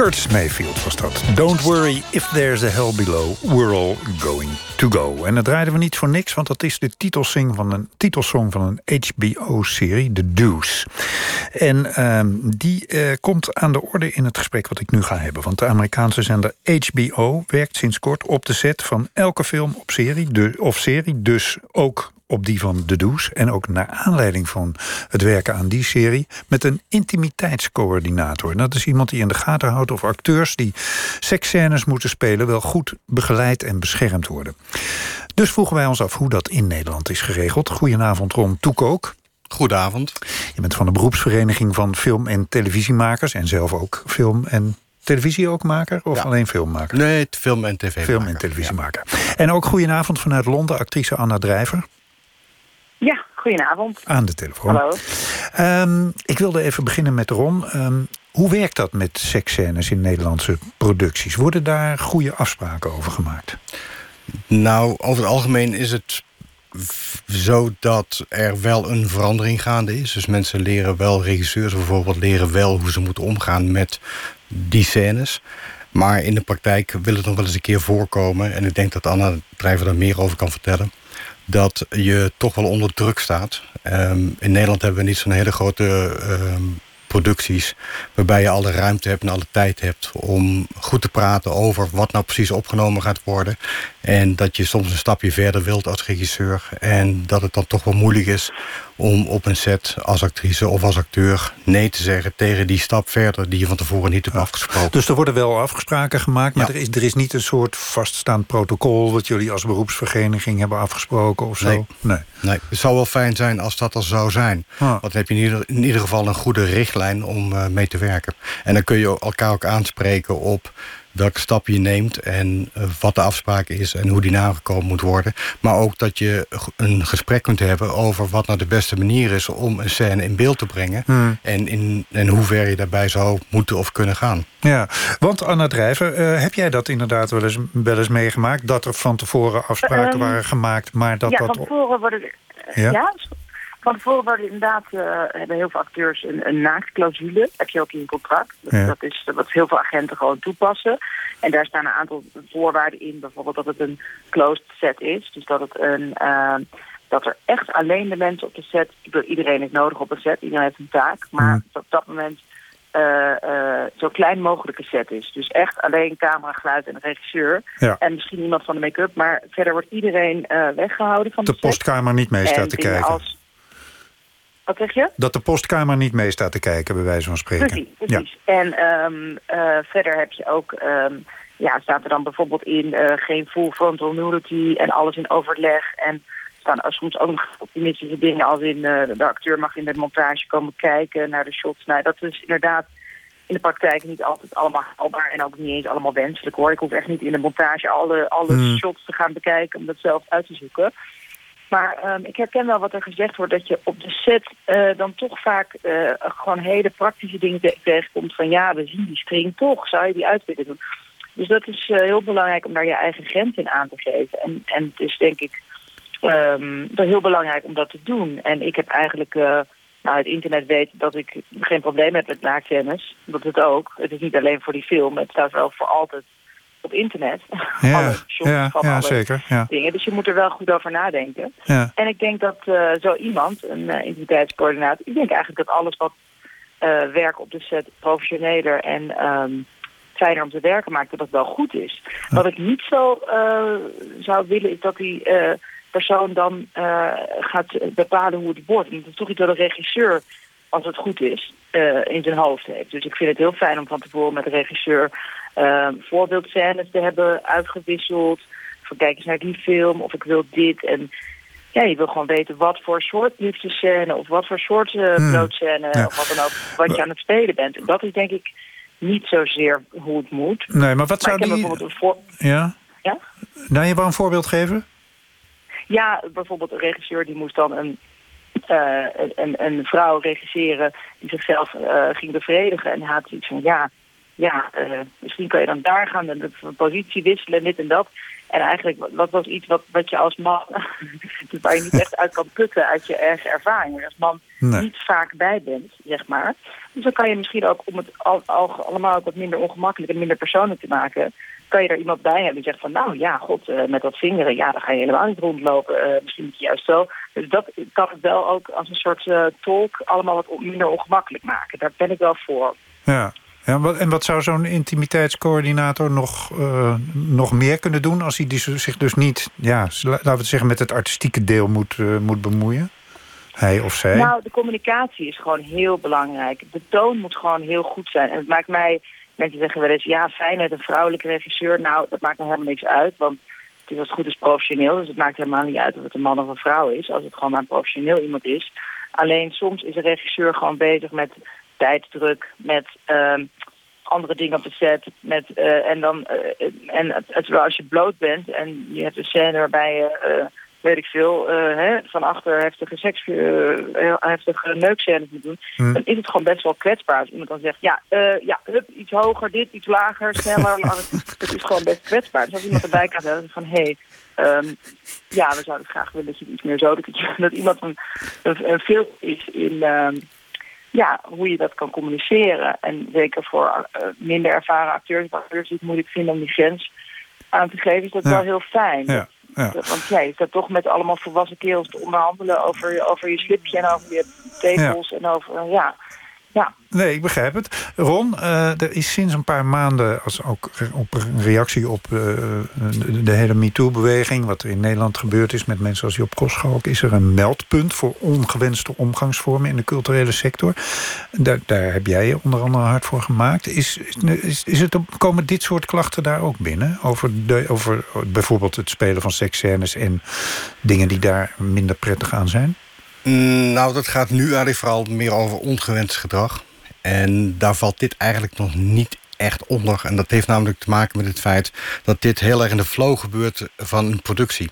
Curtis Mayfield was dat. Don't worry if there's a hell below, we're all going to go. En dat draaiden we niet voor niks, want dat is de titelsong van een HBO-serie, The Deuce. En die komt aan de orde in het gesprek wat ik nu ga hebben. Want de Amerikaanse zender HBO werkt sinds kort op de set van elke film of serie, dus ook op die van The Deuce. En ook naar aanleiding van het werken aan die serie met een intimiteitscoördinator. Dat is iemand die in de gaten houdt of acteurs die seksscènes moeten spelen wel goed begeleid en beschermd worden. Dus vroegen wij ons af hoe dat in Nederland is geregeld. Goedenavond, Ron Toekook. Goedenavond. Je bent van de beroepsvereniging van film- en televisiemakers en zelf ook film- en televisie ook maker of alleen filmmaker? Nee, film- en tv-maker. Film- en televisiemaker. Ja. En ook goedenavond vanuit Londen, actrice Anna Drijver. Ja, goedenavond. Aan de telefoon. Hallo. Ik wilde even beginnen met Ron. Hoe werkt dat met seksscènes in Nederlandse producties? Worden daar goede afspraken over gemaakt? Nou, over het algemeen is het zo dat er wel een verandering gaande is. Dus mensen leren wel, regisseurs bijvoorbeeld, leren wel hoe ze moeten omgaan met die scènes. Maar in de praktijk wil het nog wel eens een keer voorkomen, en ik denk dat Anna Drijver daar meer over kan vertellen, dat je toch wel onder druk staat. In Nederland hebben we niet zo'n hele grote producties waarbij je alle ruimte hebt en alle tijd hebt om goed te praten over wat nou precies opgenomen gaat worden. En dat je soms een stapje verder wilt als regisseur. En dat het dan toch wel moeilijk is om op een set als actrice of als acteur nee te zeggen tegen die stap verder die je van tevoren niet hebt afgesproken. Dus er worden wel afspraken gemaakt, maar er is niet een soort vaststaand protocol wat jullie als beroepsvereniging hebben afgesproken of zo? Nee. Het zou wel fijn zijn als dat al zou zijn. Want dan heb je in ieder geval een goede richtlijn om mee te werken. En dan kun je elkaar ook aanspreken op welke stap je neemt en wat de afspraak is en hoe die nagekomen moet worden. Maar ook dat je een gesprek kunt hebben over wat nou de beste manier is om een scène in beeld te brengen. En hoe ver je daarbij zou moeten of kunnen gaan. Ja, want Anna Drijver, heb jij dat inderdaad wel eens meegemaakt? Dat er van tevoren afspraken waren gemaakt, maar dat van tevoren worden van tevoren worden inderdaad, hebben heel veel acteurs een naaktclausule. Heb je ook in je contract. Dat is wat heel veel agenten gewoon toepassen. En daar staan een aantal voorwaarden in. Bijvoorbeeld dat het een closed set is. Dus dat het dat er echt alleen de mensen op de set, iedereen is nodig op een set, iedereen heeft een taak. Maar op dat moment zo klein mogelijke set is. Dus echt alleen camera, geluid en regisseur. Ja. En misschien iemand van de make-up. Maar verder wordt iedereen weggehouden van de set. De postkamer niet mee staat te kijken. Wat zeg je? Dat de postkamer niet mee staat te kijken, bij wijze van spreken. Precies. Ja. En verder heb je ook, staat er dan bijvoorbeeld in geen full frontal nudity en alles in overleg. En staan soms ook nog optimistische dingen als in de acteur mag in de montage komen kijken naar de shots. Nou, dat is inderdaad in de praktijk niet altijd allemaal haalbaar en ook niet eens allemaal wenselijk hoor. Ik hoef echt niet in de montage alle shots te gaan bekijken om dat zelf uit te zoeken. Maar ik herken wel wat er gezegd wordt, dat je op de set dan toch vaak gewoon hele praktische dingen tegenkomt van we zien die string toch, zou je die uit willen doen? Dus dat is heel belangrijk om daar je eigen grens in aan te geven. En het is denk ik heel belangrijk om dat te doen. En ik heb eigenlijk, het internet weet dat ik geen probleem heb met naaktkennis. Dat het ook. Het is niet alleen voor die film, het staat wel voor altijd op internet. Ja, zeker. Ja. Dingen. Dus je moet er wel goed over nadenken. Ja. En ik denk dat zo iemand, een intimiteitscoördinator, ik denk eigenlijk dat alles wat werk op de set professioneler en fijner om te werken maakt, dat het wel goed is. Ja. Wat ik niet zo zou willen, is dat die persoon dan gaat bepalen hoe het wordt. Het is toch iets dat een regisseur, als het goed is, in zijn hoofd heeft. Dus ik vind het heel fijn om van tevoren met de regisseur voorbeeldscènes te hebben uitgewisseld. Van kijk eens naar die film, of ik wil dit. En je wil gewoon weten wat voor soort liefdescène of wat voor soort blootscène of wat dan ook, wat je aan het spelen bent. En dat is denk ik niet zozeer hoe het moet. Nee, maar wat zou die... bijvoorbeeld Ja? Nou, je wou een voorbeeld geven? Ja, bijvoorbeeld een regisseur die moest dan een vrouw regisseren die zichzelf ging bevredigen. En had iets van, misschien kan je dan daar gaan en de positie wisselen, dit en dat. En eigenlijk, wat was iets wat je als man, waar je niet echt uit kan putten uit je eigen ervaring, waar je als man niet vaak bij bent, zeg maar. Dus dan kan je misschien ook, om het allemaal ook wat minder ongemakkelijk en minder persoonlijk te maken, kan je er iemand bij hebben die zegt van, nou ja, met dat vingeren, dan ga je helemaal niet rondlopen. Misschien moet je juist zo. Dus dat kan het wel ook als een soort tolk allemaal wat minder ongemakkelijk maken. Daar ben ik wel voor. Ja. En wat zou zo'n intimiteitscoördinator nog meer kunnen doen als hij zich dus niet, laten we het zeggen, met het artistieke deel moet bemoeien? Hij of zij? Nou, de communicatie is gewoon heel belangrijk. De toon moet gewoon heel goed zijn. En het maakt mij, mensen zeggen wel eens, fijn met een vrouwelijke regisseur. Nou, dat maakt me helemaal niks uit, want het is als het goed is professioneel. Dus het maakt helemaal niet uit of het een man of een vrouw is, als het gewoon maar een professioneel iemand is. Alleen soms is een regisseur gewoon bezig met tijdsdruk, met andere dingen op de set. Terwijl als je bloot bent en je hebt een scène waarbij je, weet ik veel, van achter heftige neukscènes moet doen, dan is het gewoon best wel kwetsbaar. Als iemand dan zegt, iets hoger, dit, iets lager, sneller. Het is gewoon best kwetsbaar. Dus als iemand erbij kan zeggen van, we zouden graag willen dat je het iets meer zo doet. Dat iemand een filter is in hoe je dat kan communiceren. En zeker voor minder ervaren acteurs die het moeilijk vinden om die grens aan te geven, is dat wel heel fijn. Ja. Want je staat toch met allemaal volwassen kerels te onderhandelen over je slipje en over je tepels en over, Nee, ik begrijp het. Ron, er is sinds een paar maanden, als ook op een reactie op de hele MeToo-beweging, wat er in Nederland gebeurd is met mensen als Job Koschalk, is er een meldpunt voor ongewenste omgangsvormen in de culturele sector. Daar heb jij je onder andere hard voor gemaakt. Komen dit soort klachten daar ook binnen? Over bijvoorbeeld het spelen van seksscènes en dingen die daar minder prettig aan zijn? Nou, dat gaat nu eigenlijk vooral meer over ongewenst gedrag. En daar valt dit eigenlijk nog niet echt onder. En dat heeft namelijk te maken met het feit dat dit heel erg in de flow gebeurt van een productie.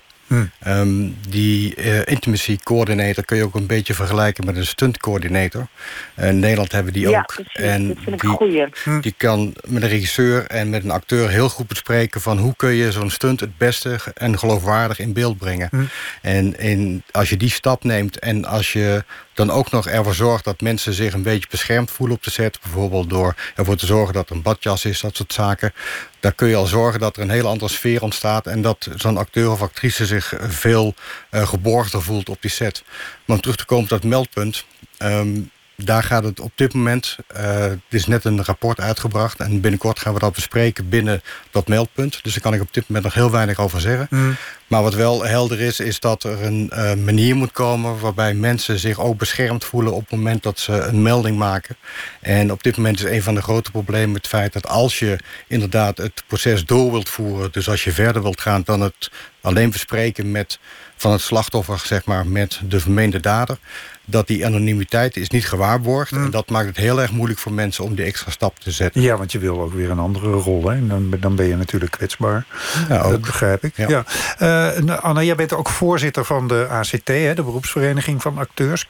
Die intimacy coordinator kun je ook een beetje vergelijken met een stunt coordinator. In Nederland hebben die ook. Precies, en dat vind ik een goeie. Die kan met een regisseur en met een acteur heel goed bespreken van hoe kun je zo'n stunt het beste en geloofwaardig in beeld brengen. En als je die stap neemt en als je dan ook nog ervoor zorgt dat mensen zich een beetje beschermd voelen op de set, bijvoorbeeld door ervoor te zorgen dat er een badjas is, dat soort zaken, daar kun je al zorgen dat er een hele andere sfeer ontstaat en dat zo'n acteur of actrice zich veel geborgder voelt op die set. Maar om terug te komen op dat meldpunt, daar gaat het op dit moment, er is net een rapport uitgebracht en binnenkort gaan we dat bespreken binnen dat meldpunt. Dus daar kan ik op dit moment nog heel weinig over zeggen. Maar wat wel helder is dat er een manier moet komen waarbij mensen zich ook beschermd voelen op het moment dat ze een melding maken. En op dit moment is een van de grote problemen het feit dat als je inderdaad het proces door wilt voeren, dus als je verder wilt gaan dan het alleen bespreken van het slachtoffer, zeg maar, met de vermeende dader, dat die anonimiteit is niet gewaarborgd. En dat maakt het heel erg moeilijk voor mensen om die extra stap te zetten. Ja, want je wil ook weer een andere rol. Hè? En dan ben je natuurlijk kwetsbaar. Ja, ook. Dat begrijp ik. Ja. Anna, jij bent ook voorzitter van de ACT, hè, de beroepsvereniging van acteurs.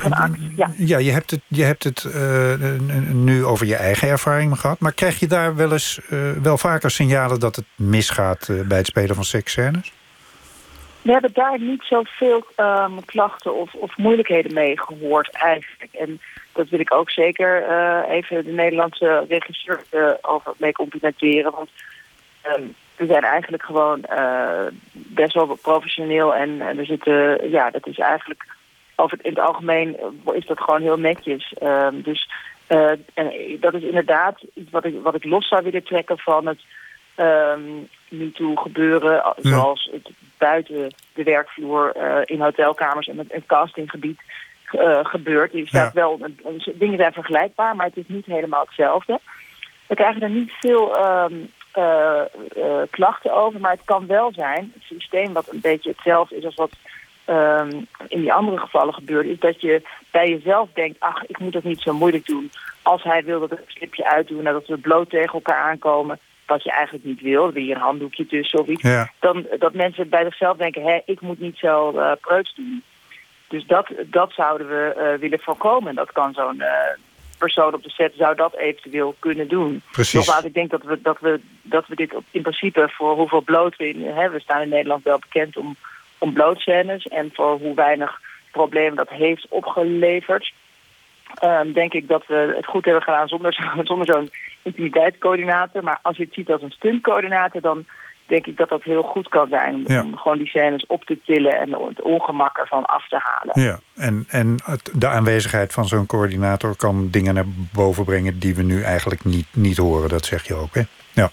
Je hebt het nu over je eigen ervaring gehad. Maar krijg je daar wel vaker signalen dat het misgaat bij het spelen van seksscènes? We hebben daar niet zoveel klachten of moeilijkheden mee gehoord eigenlijk. En dat wil ik ook zeker even de Nederlandse regisseur over mee complimenteren. Want we zijn eigenlijk gewoon best wel professioneel. En er zitten, dat is eigenlijk in het algemeen is dat gewoon heel netjes. En dat is inderdaad iets wat ik los zou willen trekken van het MeToo gebeuren, zoals het buiten de werkvloer in hotelkamers en het castinggebied gebeurt. Er staat wel, dingen zijn vergelijkbaar, maar het is niet helemaal hetzelfde. We krijgen er niet veel klachten over, maar het kan wel zijn, het systeem wat een beetje hetzelfde is als wat in die andere gevallen gebeurt, is dat je bij jezelf denkt, ach, ik moet het niet zo moeilijk doen. Als hij wil dat we een slipje uitdoen en dat we bloot tegen elkaar aankomen, wat je eigenlijk niet wil, dan wil je een handdoekje tussen of iets, dan dat mensen bij zichzelf denken, ik moet niet zo preuts doen. Dus dat zouden we willen voorkomen. Dat kan zo'n persoon op de set zou dat eventueel kunnen doen. Precies. Nogmaals, ik denk dat we dit in principe voor hoeveel bloot we staan in Nederland wel bekend om blootscènes en voor hoe weinig problemen dat heeft opgeleverd. Denk ik dat we het goed hebben gedaan zonder zo'n intimiteitscoördinator. Maar als je het ziet als een stuntcoördinator, dan denk ik dat dat heel goed kan zijn om gewoon die scènes op te tillen en het ongemak ervan af te halen. Ja, en de aanwezigheid van zo'n coördinator kan dingen naar boven brengen die we nu eigenlijk niet horen. Dat zeg je ook, hè? Ja.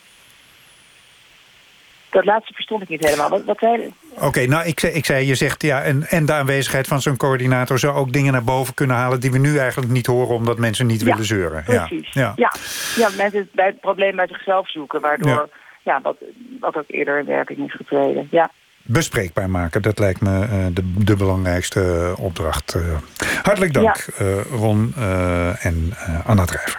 Dat laatste verstond ik niet helemaal. Wat zei je? Oké, nou, ik zei, je zegt ja, en de aanwezigheid van zo'n coördinator zou ook dingen naar boven kunnen halen die we nu eigenlijk niet horen, omdat mensen niet willen zeuren. Precies. Ja, mensen bij het probleem bij zichzelf zoeken, waardoor wat ook eerder in werking is getreden. Ja. Bespreekbaar maken, dat lijkt me de belangrijkste opdracht. Hartelijk dank, Ron en Anna Drijver.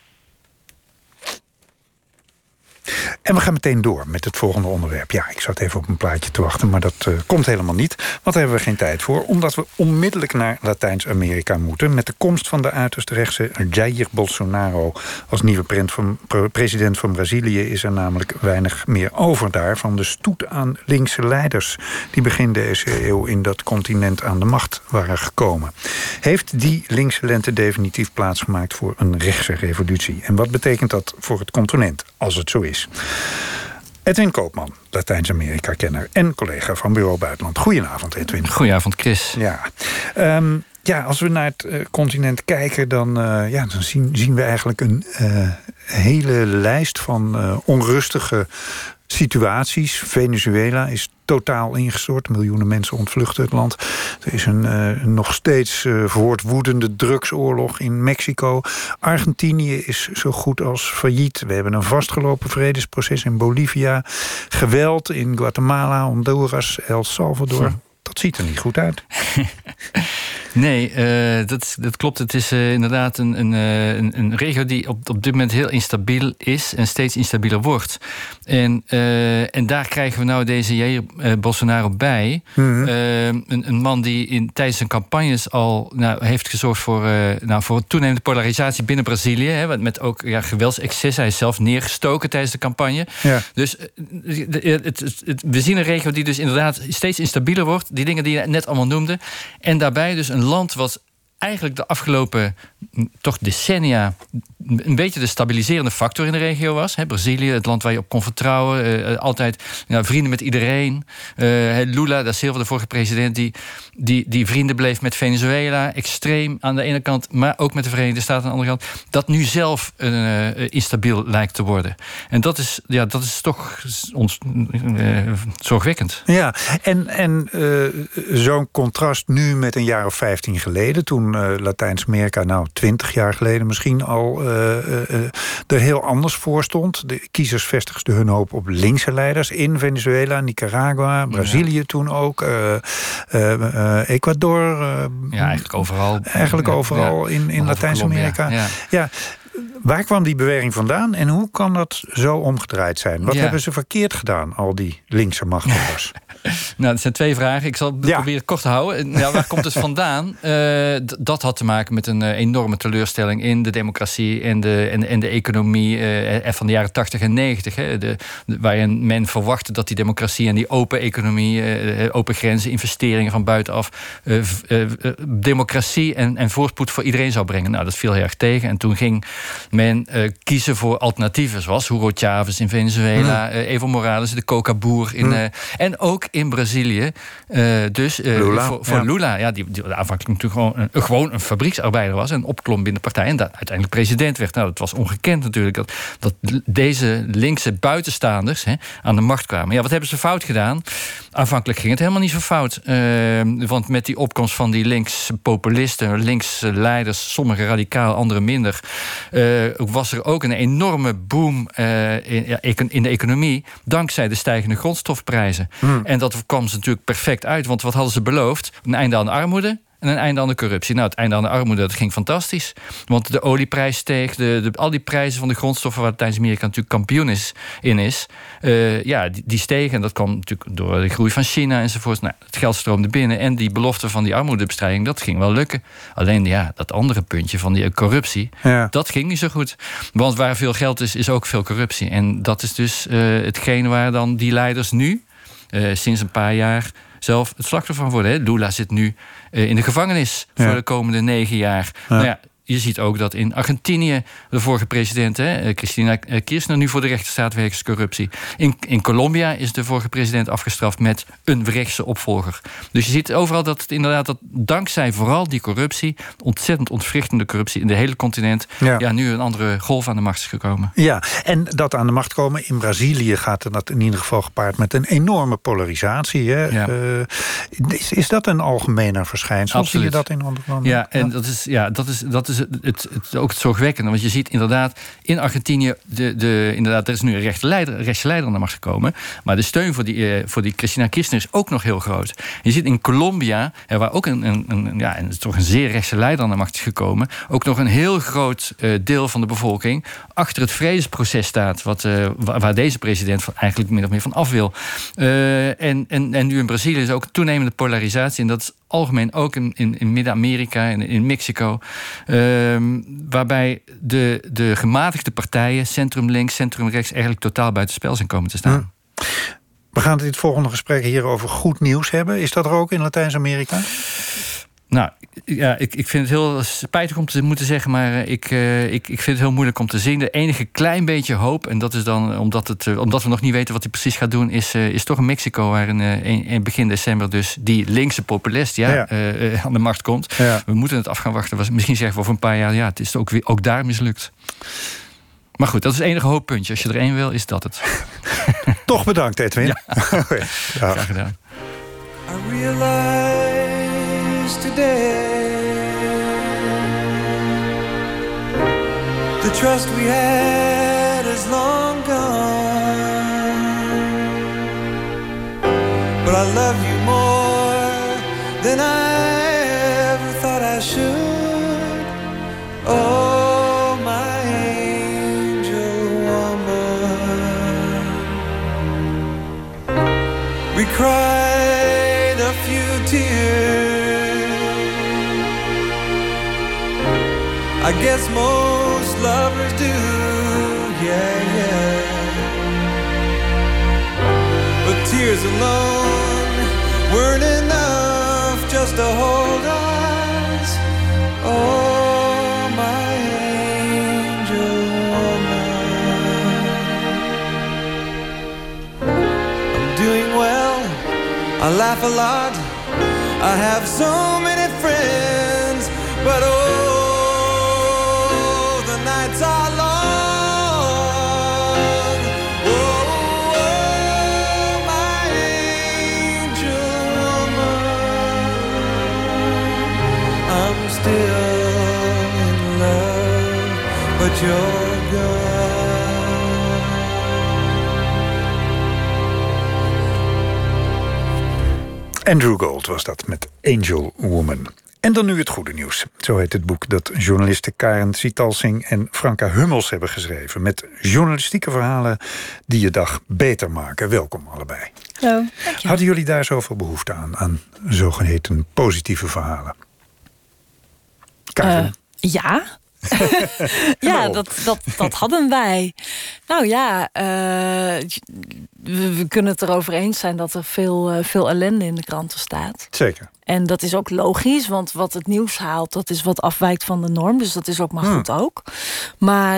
En we gaan meteen door met het volgende onderwerp. Ja, ik zat even op een plaatje te wachten, maar dat komt helemaal niet. Want daar hebben we geen tijd voor, omdat we onmiddellijk naar Latijns-Amerika moeten. Met de komst van de uiterst rechtse Jair Bolsonaro als nieuwe president van Brazilië is er namelijk weinig meer over daar van de stoet aan linkse leiders die begin deze eeuw in dat continent aan de macht waren gekomen. Heeft die linkse lente definitief plaatsgemaakt voor een rechtse revolutie? En wat betekent dat voor het continent, als het zo is? Edwin Koopman, Latijns-Amerika-kenner en collega van Bureau Buitenland. Goedenavond, Edwin. Goedenavond, Chris. Ja, als we naar het continent kijken, dan zien we eigenlijk een hele lijst van onrustige situaties. Venezuela is totaal ingestort. Miljoenen mensen ontvluchten het land. Er is een nog steeds voortwoedende drugsoorlog in Mexico. Argentinië is zo goed als failliet. We hebben een vastgelopen vredesproces in Bolivia. Geweld in Guatemala, Honduras, El Salvador. Dat ziet er niet goed uit. Nee, dat klopt. Het is inderdaad een regio die op dit moment heel instabiel is en steeds instabieler wordt. En daar krijgen we nou deze Jair Bolsonaro bij. Een man die tijdens zijn campagnes al heeft gezorgd voor toenemende polarisatie binnen Brazilië. Hè, met ook geweldsexcessen. Hij is zelf neergestoken tijdens de campagne. Ja. Dus we zien een regio die dus inderdaad steeds instabieler wordt. Die dingen die je net allemaal noemde. En daarbij dus een land wat eigenlijk de afgelopen decennia een beetje de stabiliserende factor in de regio was. Brazilië, het land waar je op kon vertrouwen. Altijd vrienden met iedereen. Lula da Silva, de vorige president, die vrienden bleef met Venezuela. Extreem aan de ene kant, maar ook met de Verenigde Staten aan de andere kant. Dat nu zelf instabiel lijkt te worden. En dat is toch zorgwekkend. Ja, en zo'n contrast nu met een jaar of 15 geleden, toen Latijns-Amerika 20 jaar geleden misschien al er heel anders voor stond. De kiezers vestigden hun hoop op linkse leiders in Venezuela, Nicaragua, Brazilië toen ook, Ecuador. Eigenlijk overal. Eigenlijk overal in Latijns-Amerika. Ja. Waar kwam die beweging vandaan en hoe kan dat zo omgedraaid zijn? Wat hebben ze verkeerd gedaan, al die linkse machthebbers? Dat zijn twee vragen. Ik zal het proberen kort te houden. Waar komt het vandaan? Dat had te maken met een enorme teleurstelling in de democratie en de economie van de jaren 80 en 90. Waarin men verwachtte dat die democratie en die open economie, open grenzen, investeringen van buitenaf, democratie en voorspoed voor iedereen zou brengen. Dat viel heel erg tegen. En toen ging men kiezen voor alternatieven, zoals Hugo Chavez in Venezuela, Evo Morales, de coca-boer en ook in Brazilië. Lula. Voor Lula, die aanvankelijk natuurlijk gewoon een fabrieksarbeider was en opklom binnen de partij en uiteindelijk president werd. Dat was ongekend natuurlijk dat deze linkse buitenstaanders aan de macht kwamen. Wat hebben ze fout gedaan? Aanvankelijk ging het helemaal niet zo fout. Want met die opkomst van die linkse populisten, linkse leiders, sommige radicaal, andere minder, was er ook een enorme boom in de economie, dankzij de stijgende grondstofprijzen. En dat kwam ze natuurlijk perfect uit, want wat hadden ze beloofd? Een einde aan de armoede, en een einde aan de corruptie. Nou, het einde aan de armoede, dat ging fantastisch. Want de olieprijs steeg, al die prijzen van de grondstoffen... waar Latijns-Amerika natuurlijk kampioen is... die stegen. En dat kwam natuurlijk door de groei van China enzovoort. Nou, het geld stroomde binnen. En die belofte van die armoedebestrijding, dat ging wel lukken. Alleen dat andere puntje van die corruptie... dat ging niet zo goed. Want waar veel geld is ook veel corruptie. En dat is dus hetgeen waar dan die leiders nu... sinds een paar jaar zelf het slachtoffer van worden. Hè. Lula zit nu in de gevangenis voor de komende 9 jaar. Nou ja, je ziet ook dat in Argentinië de vorige president, Cristina Kirchner, nu voor de rechter staat wegens corruptie. In Colombia is de vorige president afgestraft met een rechtse opvolger. Dus je ziet overal dat dankzij vooral die corruptie, ontzettend ontwrichtende corruptie in de hele continent, nu een andere golf aan de macht is gekomen. Ja, en dat aan de macht komen in Brazilië gaat dat in ieder geval gepaard met een enorme polarisatie. Hè? Ja. Is dat een algemener verschijnsel? Absoluut. Zie je dat in andere landen? Ja, en dat is ook het zorgwekkende. Want je ziet inderdaad in Argentinië... er is nu een rechtse leider aan de macht gekomen. Maar de steun voor die Cristina Kirchner is ook nog heel groot. Je ziet in Colombia, waar ook toch een zeer rechtse leider aan de macht is gekomen... ook nog een heel groot deel van de bevolking... achter het vredesproces staat... waar deze president eigenlijk min of meer van af wil. En nu in Brazilië is ook toenemende polarisatie... en dat is algemeen ook in Midden-Amerika en in Mexico... waarbij de gematigde partijen, centrum links, centrum rechts... eigenlijk totaal buitenspel zijn komen te staan. We gaan het in het volgende gesprek hier over goed nieuws hebben. Is dat er ook in Latijns-Amerika? Nou, ja, ik vind het heel spijtig om te moeten zeggen... maar ik vind het heel moeilijk om te zien. De enige klein beetje hoop, en dat is dan omdat we nog niet weten... wat hij precies gaat doen, is toch in Mexico... waar in begin december dus die linkse populist aan de macht komt. Ja. We moeten het af gaan wachten. Misschien zeggen we over een paar jaar... het is ook daar mislukt. Maar goed, dat is het enige hooppuntje. Als je er één wil, is dat het. Toch bedankt, Edwin. Ja. Graag gedaan. I realize today the trust we had is long gone, but I love you more than I ever thought I should. Oh, my angel woman. We cried a few tears. I guess most lovers do, yeah, yeah. But tears alone weren't enough just to hold us. Oh, my angel woman. I'm doing well, I laugh a lot, I have so many friends, but oh, the nights are long. Oh, oh, my angel woman, I'm still in love, but you're gone. Andrew Gold was dat met Angel Woman. En dan nu het goede nieuws. Zo heet het boek dat journalisten Karen Sitalsing en Franka Hummels hebben geschreven. Met journalistieke verhalen die je dag beter maken. Welkom allebei. Hallo, dank je. Hadden jullie daar zoveel behoefte aan zogeheten positieve verhalen? Karen? Ja. Ja, dat hadden wij. Nou ja, we kunnen het erover eens zijn dat er veel ellende in de kranten staat. Zeker. En dat is ook logisch, want wat het nieuws haalt, dat is wat afwijkt van de norm. Dus dat is ook maar goed ook. Maar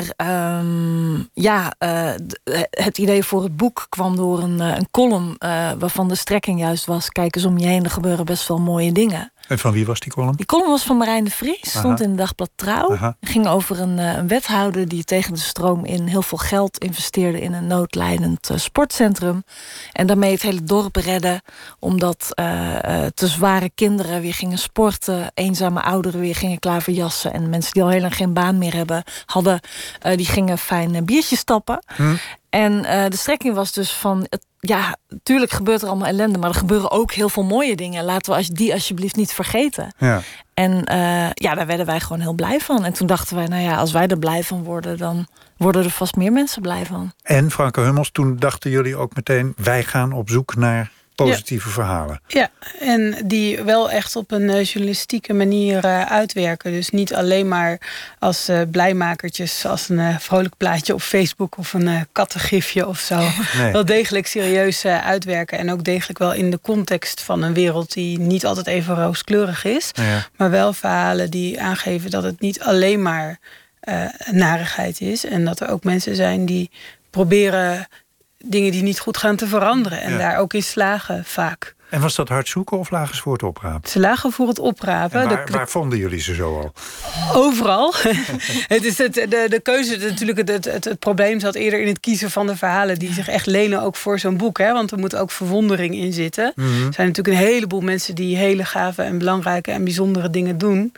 het idee voor het boek kwam door een column waarvan de strekking juist was: kijk eens om je heen, er gebeuren best wel mooie dingen. En van wie was die column? Die column was van Marijn de Vries, stond in het Dagblad Trouw. Aha. Het ging over een wethouder die tegen de stroom in heel veel geld investeerde in een noodlijdend sportcentrum. En daarmee het hele dorp redden, omdat te zware kinderen weer gingen sporten, eenzame ouderen weer gingen klaverjassen en mensen die al heel lang geen baan meer hadden, die gingen fijn biertjes stappen. En de strekking was dus van... natuurlijk gebeurt er allemaal ellende... maar er gebeuren ook heel veel mooie dingen. Laten we die alsjeblieft niet vergeten. Ja. En daar werden wij gewoon heel blij van. En toen dachten wij, als wij er blij van worden... dan worden er vast meer mensen blij van. En Franke Hummels, toen dachten jullie ook meteen... wij gaan op zoek naar positieve verhalen. Ja, en die wel echt op een journalistieke manier uitwerken. Dus niet alleen maar als blijmakertjes... als een vrolijk plaatje op Facebook of een kattengifje of zo. Nee. Wel degelijk serieus uitwerken. En ook degelijk wel in de context van een wereld... die niet altijd even rooskleurig is. Ja. Maar wel verhalen die aangeven dat het niet alleen maar narigheid is. En dat er ook mensen zijn die proberen... dingen die niet goed gaan te veranderen. En daar ook in slagen vaak. En was dat hard zoeken of lagen ze voor het oprapen? Ze lagen voor het oprapen. En waar vonden jullie ze zo al? Overal. Het is de keuze, natuurlijk het probleem zat eerder in het kiezen van de verhalen... die zich echt lenen ook voor zo'n boek. Hè? Want er moet ook verwondering in zitten. Mm-hmm. Er zijn natuurlijk een heleboel mensen... die hele gave en belangrijke en bijzondere dingen doen...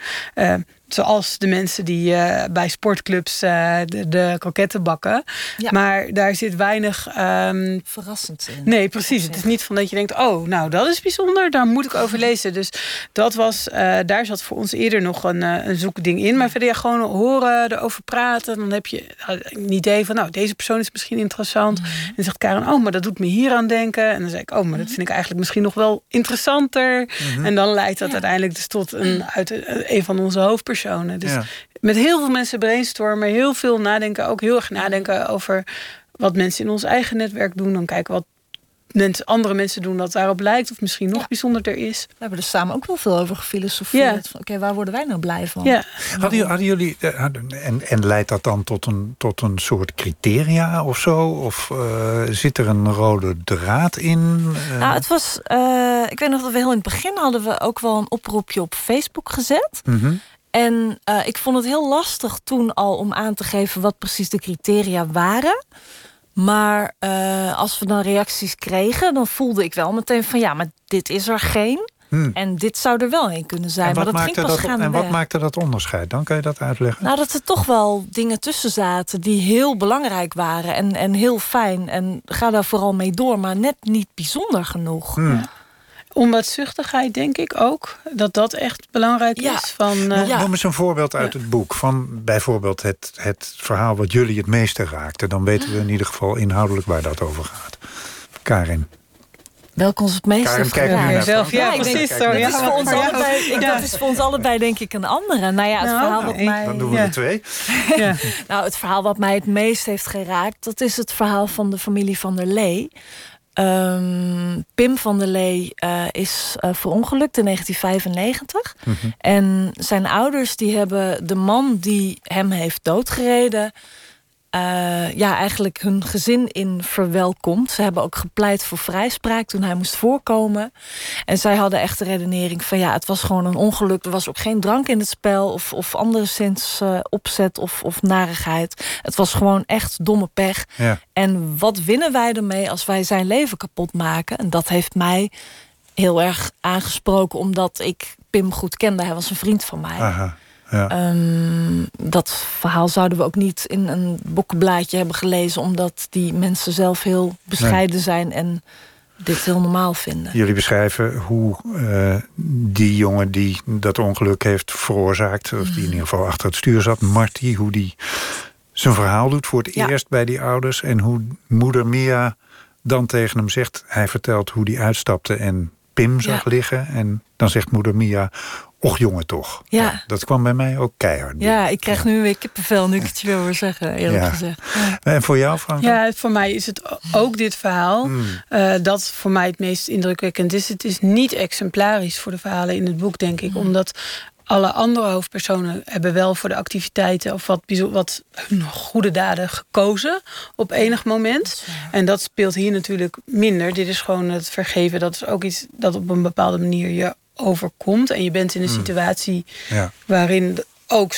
Zoals de mensen die bij sportclubs de kroketten bakken. Ja. Maar daar zit weinig... verrassend in. Nee, precies. Het is niet van dat je denkt... oh, nou, dat is bijzonder, daar moet ik over lezen. Dus dat was... daar zat voor ons eerder nog een zoekding in. Maar verder gewoon horen, erover praten. Dan heb je een idee van... nou, deze persoon is misschien interessant. Mm-hmm. En dan zegt Karen, oh, maar dat doet me hier aan denken. En dan zeg ik, oh, maar dat vind ik eigenlijk misschien nog wel interessanter. Mm-hmm. En dan leidt dat uiteindelijk dus tot een van onze hoofdpersonen. Dus met heel veel mensen brainstormen, heel veel nadenken, ook heel erg nadenken over wat mensen in ons eigen netwerk doen. Dan kijken wat andere mensen doen dat daarop lijkt of misschien nog bijzonderder is. We hebben er samen ook wel veel over gefilosofeerd. Ja. Oké, waar worden wij nou blij van? Ja. Hadden jullie, en leidt dat dan tot een soort criteria of zo? Of zit er een rode draad in? Nou, het was, ik weet nog dat we heel in het begin hadden we ook wel een oproepje op Facebook gezet. Mm-hmm. En ik vond het heel lastig toen al om aan te geven wat precies de criteria waren. Maar als we dan reacties kregen, dan voelde ik wel meteen van maar dit is er geen. En dit zou er wel een kunnen zijn. Maar dat ging pas gaandeweg. En wat maakte dat onderscheid? Dan kan je dat uitleggen. Nou, dat er toch wel dingen tussen zaten die heel belangrijk waren. En heel fijn. En ga daar vooral mee door, maar net niet bijzonder genoeg. Ja. Onbaatzuchtigheid, denk ik ook. Dat echt belangrijk is. Noem eens een voorbeeld uit het boek. Van bijvoorbeeld het verhaal wat jullie het meeste raakte. Dan weten we in ieder geval inhoudelijk waar dat over gaat. Karin. Welk ons het meest heeft geraakt? Ja, precies. Dat is voor ons allebei denk ik een andere. Nou ja, het verhaal wat mij... Dan doen we er twee. Ja. Nou, het verhaal wat mij het meest heeft geraakt... dat is het verhaal van de familie Van der Lee... Pim van der Lee is verongelukt in 1995. Mm-hmm. En zijn ouders die hebben de man die hem heeft doodgereden... eigenlijk hun gezin in verwelkomd. Ze hebben ook gepleit voor vrijspraak toen hij moest voorkomen. En zij hadden echt de redenering van het was gewoon een ongeluk. Er was ook geen drank in het spel of anderszins opzet of narigheid. Het was gewoon echt domme pech. Ja. En wat winnen wij ermee als wij zijn leven kapot maken? En dat heeft mij heel erg aangesproken omdat ik Pim goed kende. Hij was een vriend van mij. Aha. Ja. Dat verhaal zouden we ook niet in een boekenblaadje hebben gelezen... omdat die mensen zelf heel bescheiden zijn en dit heel normaal vinden. Jullie beschrijven hoe die jongen die dat ongeluk heeft veroorzaakt... of die in ieder geval achter het stuur zat, Marty... hoe die zijn verhaal doet voor het eerst bij die ouders... en hoe moeder Mia dan tegen hem zegt... hij vertelt hoe die uitstapte en Pim zag liggen... en dan zegt moeder Mia... Och jongen toch. Ja. Nou, dat kwam bij mij ook keihard. Ja, ik krijg nu weer kippenvel nu ik het je wil hoor zeggen, eerlijk gezegd. Ja. En voor jou, Frank? Ja, voor mij is het ook dit verhaal. Dat voor mij het meest indrukwekkend is. Het is niet exemplarisch voor de verhalen in het boek, denk ik. Omdat alle andere hoofdpersonen hebben wel voor de activiteiten... of wat hun goede daden gekozen op enig moment. En dat speelt hier natuurlijk minder. Dit is gewoon het vergeven. Dat is ook iets dat op een bepaalde manier je overkomt. En je bent in een situatie waarin ook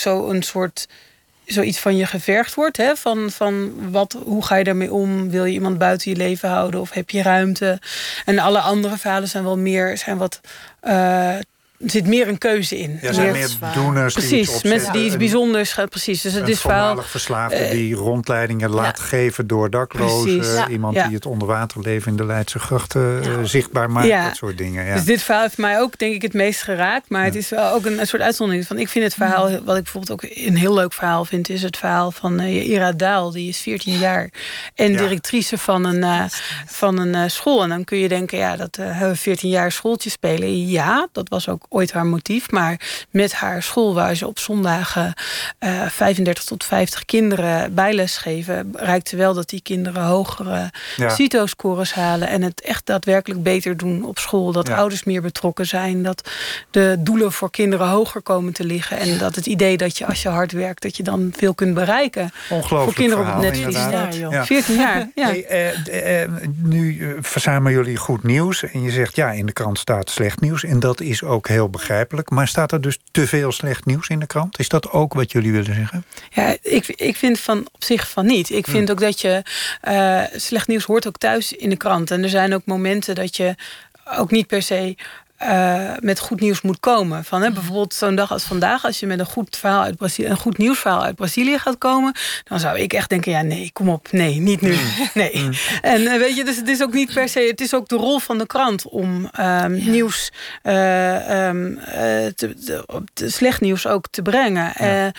zoiets van je gevergd wordt. Hè? Hoe ga je daarmee om? Wil je iemand buiten je leven houden? Of heb je ruimte? En alle andere verhalen zijn wat zit meer een keuze in. Ja, zijn meer doeners. Precies, mensen die iets bijzonders gaan. Precies, dus het is voormalig verslaafde die rondleidingen laat geven door daklozen. Iemand die het onderwaterleven in de Leidse grachten zichtbaar maakt. Dat soort dingen. Ja. Dus dit verhaal heeft mij ook, denk ik, het meest geraakt. Maar het is wel ook een soort uitzondering. Van, ik vind het verhaal, wat ik bijvoorbeeld ook een heel leuk verhaal vind, is het verhaal van Ira Daal. Die is 14 jaar en directrice van een school. En dan kun je denken, dat 14 jaar schooltje spelen. Ja, dat was ook ooit haar motief. Maar met haar school, waar ze op zondagen 35 tot 50 kinderen bijles geven, bereikt ze wel dat die kinderen hogere CITO-scores halen. En het echt daadwerkelijk beter doen op school. Dat ouders meer betrokken zijn. Dat de doelen voor kinderen hoger komen te liggen. En dat het idee dat je, als je hard werkt, dat je dan veel kunt bereiken. Ongelooflijk voor kinderen verhaal, op het netvlies. Ja. 14 jaar. Ja. Hey, nu verzamelen jullie goed nieuws. En je zegt, in de krant staat slecht nieuws. En dat is ook heel begrijpelijk. Maar staat er dus te veel slecht nieuws in de krant? Is dat ook wat jullie willen zeggen? Ja, ik vind op zich van niet. Ik vind ook dat je slecht nieuws hoort ook thuis in de krant. En er zijn ook momenten dat je ook niet per se met goed nieuws moet komen. Bijvoorbeeld zo'n dag als vandaag, als je met een goed nieuwsverhaal uit Brazilië gaat komen, dan zou ik echt denken, nee, kom op, nee, niet nu. Nee. En weet je, dus het is ook niet per se, het is ook de rol van de krant om nieuws, slecht nieuws ook te brengen.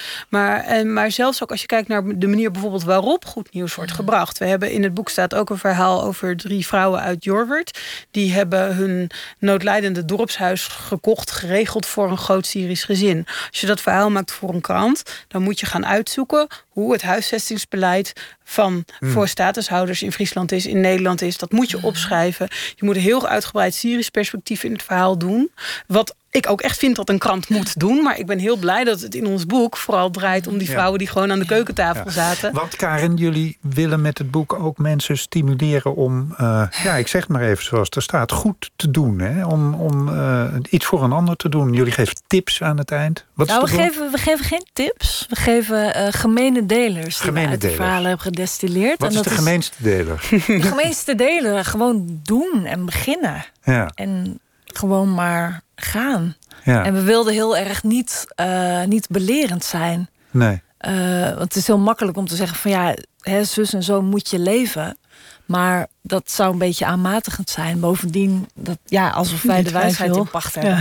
Maar zelfs ook als je kijkt naar de manier bijvoorbeeld waarop goed nieuws wordt gebracht. We hebben in het boek staat ook een verhaal over 3 vrouwen uit Jorwert. Die hebben hun noodlijdende dorpshuis gekocht, geregeld voor een groot Syrisch gezin. Als je dat verhaal maakt voor een krant, dan moet je gaan uitzoeken hoe het huisvestingsbeleid voor statushouders in Friesland is, in Nederland is. Dat moet je opschrijven. Je moet een heel uitgebreid Syrisch perspectief in het verhaal doen. Wat ik ook echt vind dat een krant moet doen. Maar ik ben heel blij dat het in ons boek vooral draait om die vrouwen die gewoon aan de keukentafel zaten. Want Karin, jullie willen met het boek ook mensen stimuleren om, ik zeg maar even zoals er staat, goed te doen. Hè? Om iets voor een ander te doen. Jullie geven tips aan het eind. We geven geen tips. We geven gemene delers die we uit de verhalen hebben gedestilleerd. Wat is de gemeenste deler? De gemeenste deler, gewoon doen en beginnen. Ja. En gewoon maar gaan. Ja. En we wilden heel erg niet belerend zijn. Nee. Want het is heel makkelijk om te zeggen van zus en zo moet je leven. Maar dat zou een beetje aanmatigend zijn. Bovendien, alsof wij de wijsheid in pacht hebben.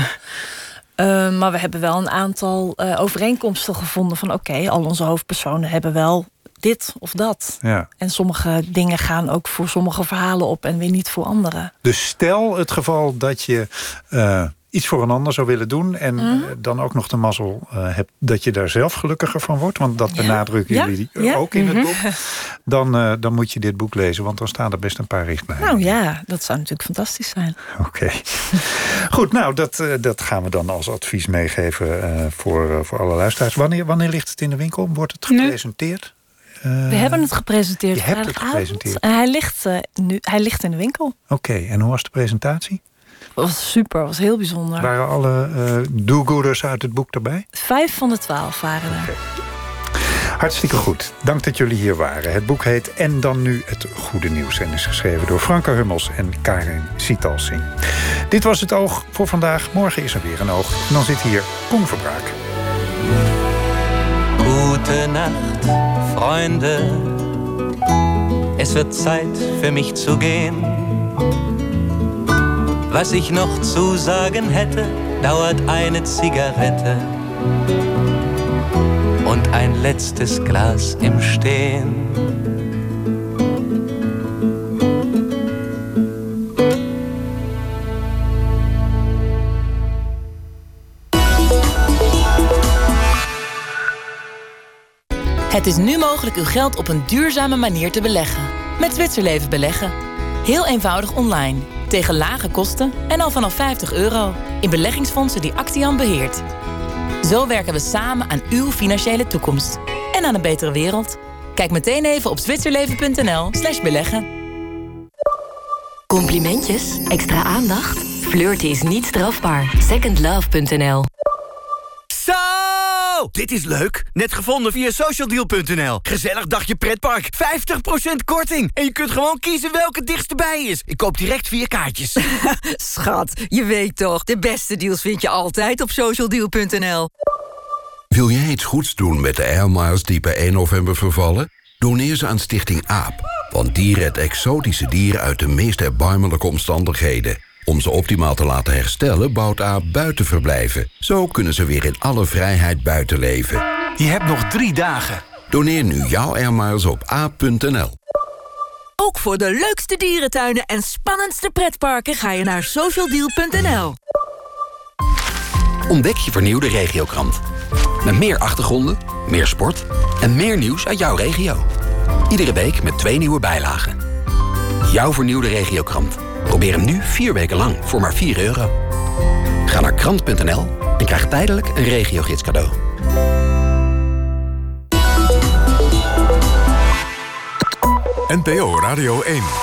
Ja. Maar we hebben wel een aantal overeenkomsten gevonden van al onze hoofdpersonen hebben wel dit of dat. Ja. En sommige dingen gaan ook voor sommige verhalen op en weer niet voor andere. Dus stel het geval dat je iets voor een ander zou willen doen en dan ook nog de mazzel hebt dat je daar zelf gelukkiger van wordt, want dat benadrukken jullie ook in het boek. Dan moet je dit boek lezen, want dan staan er best een paar richtlijnen. Nou ja, dat zou natuurlijk fantastisch zijn. Oké. Goed, nou, dat gaan we dan als advies meegeven voor alle luisteraars. Wanneer ligt het in de winkel? Wordt het gepresenteerd? We hebben het gepresenteerd. Je hebt het gepresenteerd. En hij ligt in de winkel. Oké, en hoe was de presentatie? Het was super, het was heel bijzonder. Waren alle do-gooders uit het boek erbij? 5 van de 12 waren er. Okay. Hartstikke goed. Dank dat jullie hier waren. Het boek heet En dan nu het goede nieuws en is geschreven door Franka Hummels en Karin Sitalsing. Dit was Het Oog voor vandaag. Morgen is er weer een oog. En dan zit hier Koen Verbraak. Gute Nacht, Freunde. Es wird Zeit für mich zu gehen. Was ich noch zu sagen hätte, dauert eine Zigarette und ein letztes Glas im Stehen. Het is nu mogelijk uw geld op een duurzame manier te beleggen. Met Zwitserleven beleggen. Heel eenvoudig online. Tegen lage kosten en al vanaf €50 in beleggingsfondsen die Actian beheert. Zo werken we samen aan uw financiële toekomst. En aan een betere wereld. Kijk meteen even op zwitserleven.nl/beleggen. Complimentjes? Extra aandacht? Flirten is niet strafbaar. Secondlove.nl. Zo! Wow, dit is leuk. Net gevonden via socialdeal.nl. Gezellig dagje pretpark. 50% korting. En je kunt gewoon kiezen welke het dichtst bij is. Ik koop direct 4 kaartjes. Schat, je weet toch, de beste deals vind je altijd op socialdeal.nl. Wil jij iets goeds doen met de Air Miles die per 1 november vervallen? Doneer ze aan Stichting AAP. Want die redt exotische dieren uit de meest erbarmelijke omstandigheden. Om ze optimaal te laten herstellen, bouwt AAP buitenverblijven. Zo kunnen ze weer in alle vrijheid buiten leven. Je hebt nog 3 dagen. Doneer nu jouw Air Miles op aap.nl. Ook voor de leukste dierentuinen en spannendste pretparken ga je naar socialdeal.nl. Ontdek je vernieuwde regiokrant. Met meer achtergronden, meer sport en meer nieuws uit jouw regio. Iedere week met 2 nieuwe bijlagen. Jouw vernieuwde regiokrant. Probeer hem nu 4 weken lang voor maar €4. Ga naar krant.nl en krijg tijdelijk een regiogids cadeau. NPO Radio 1.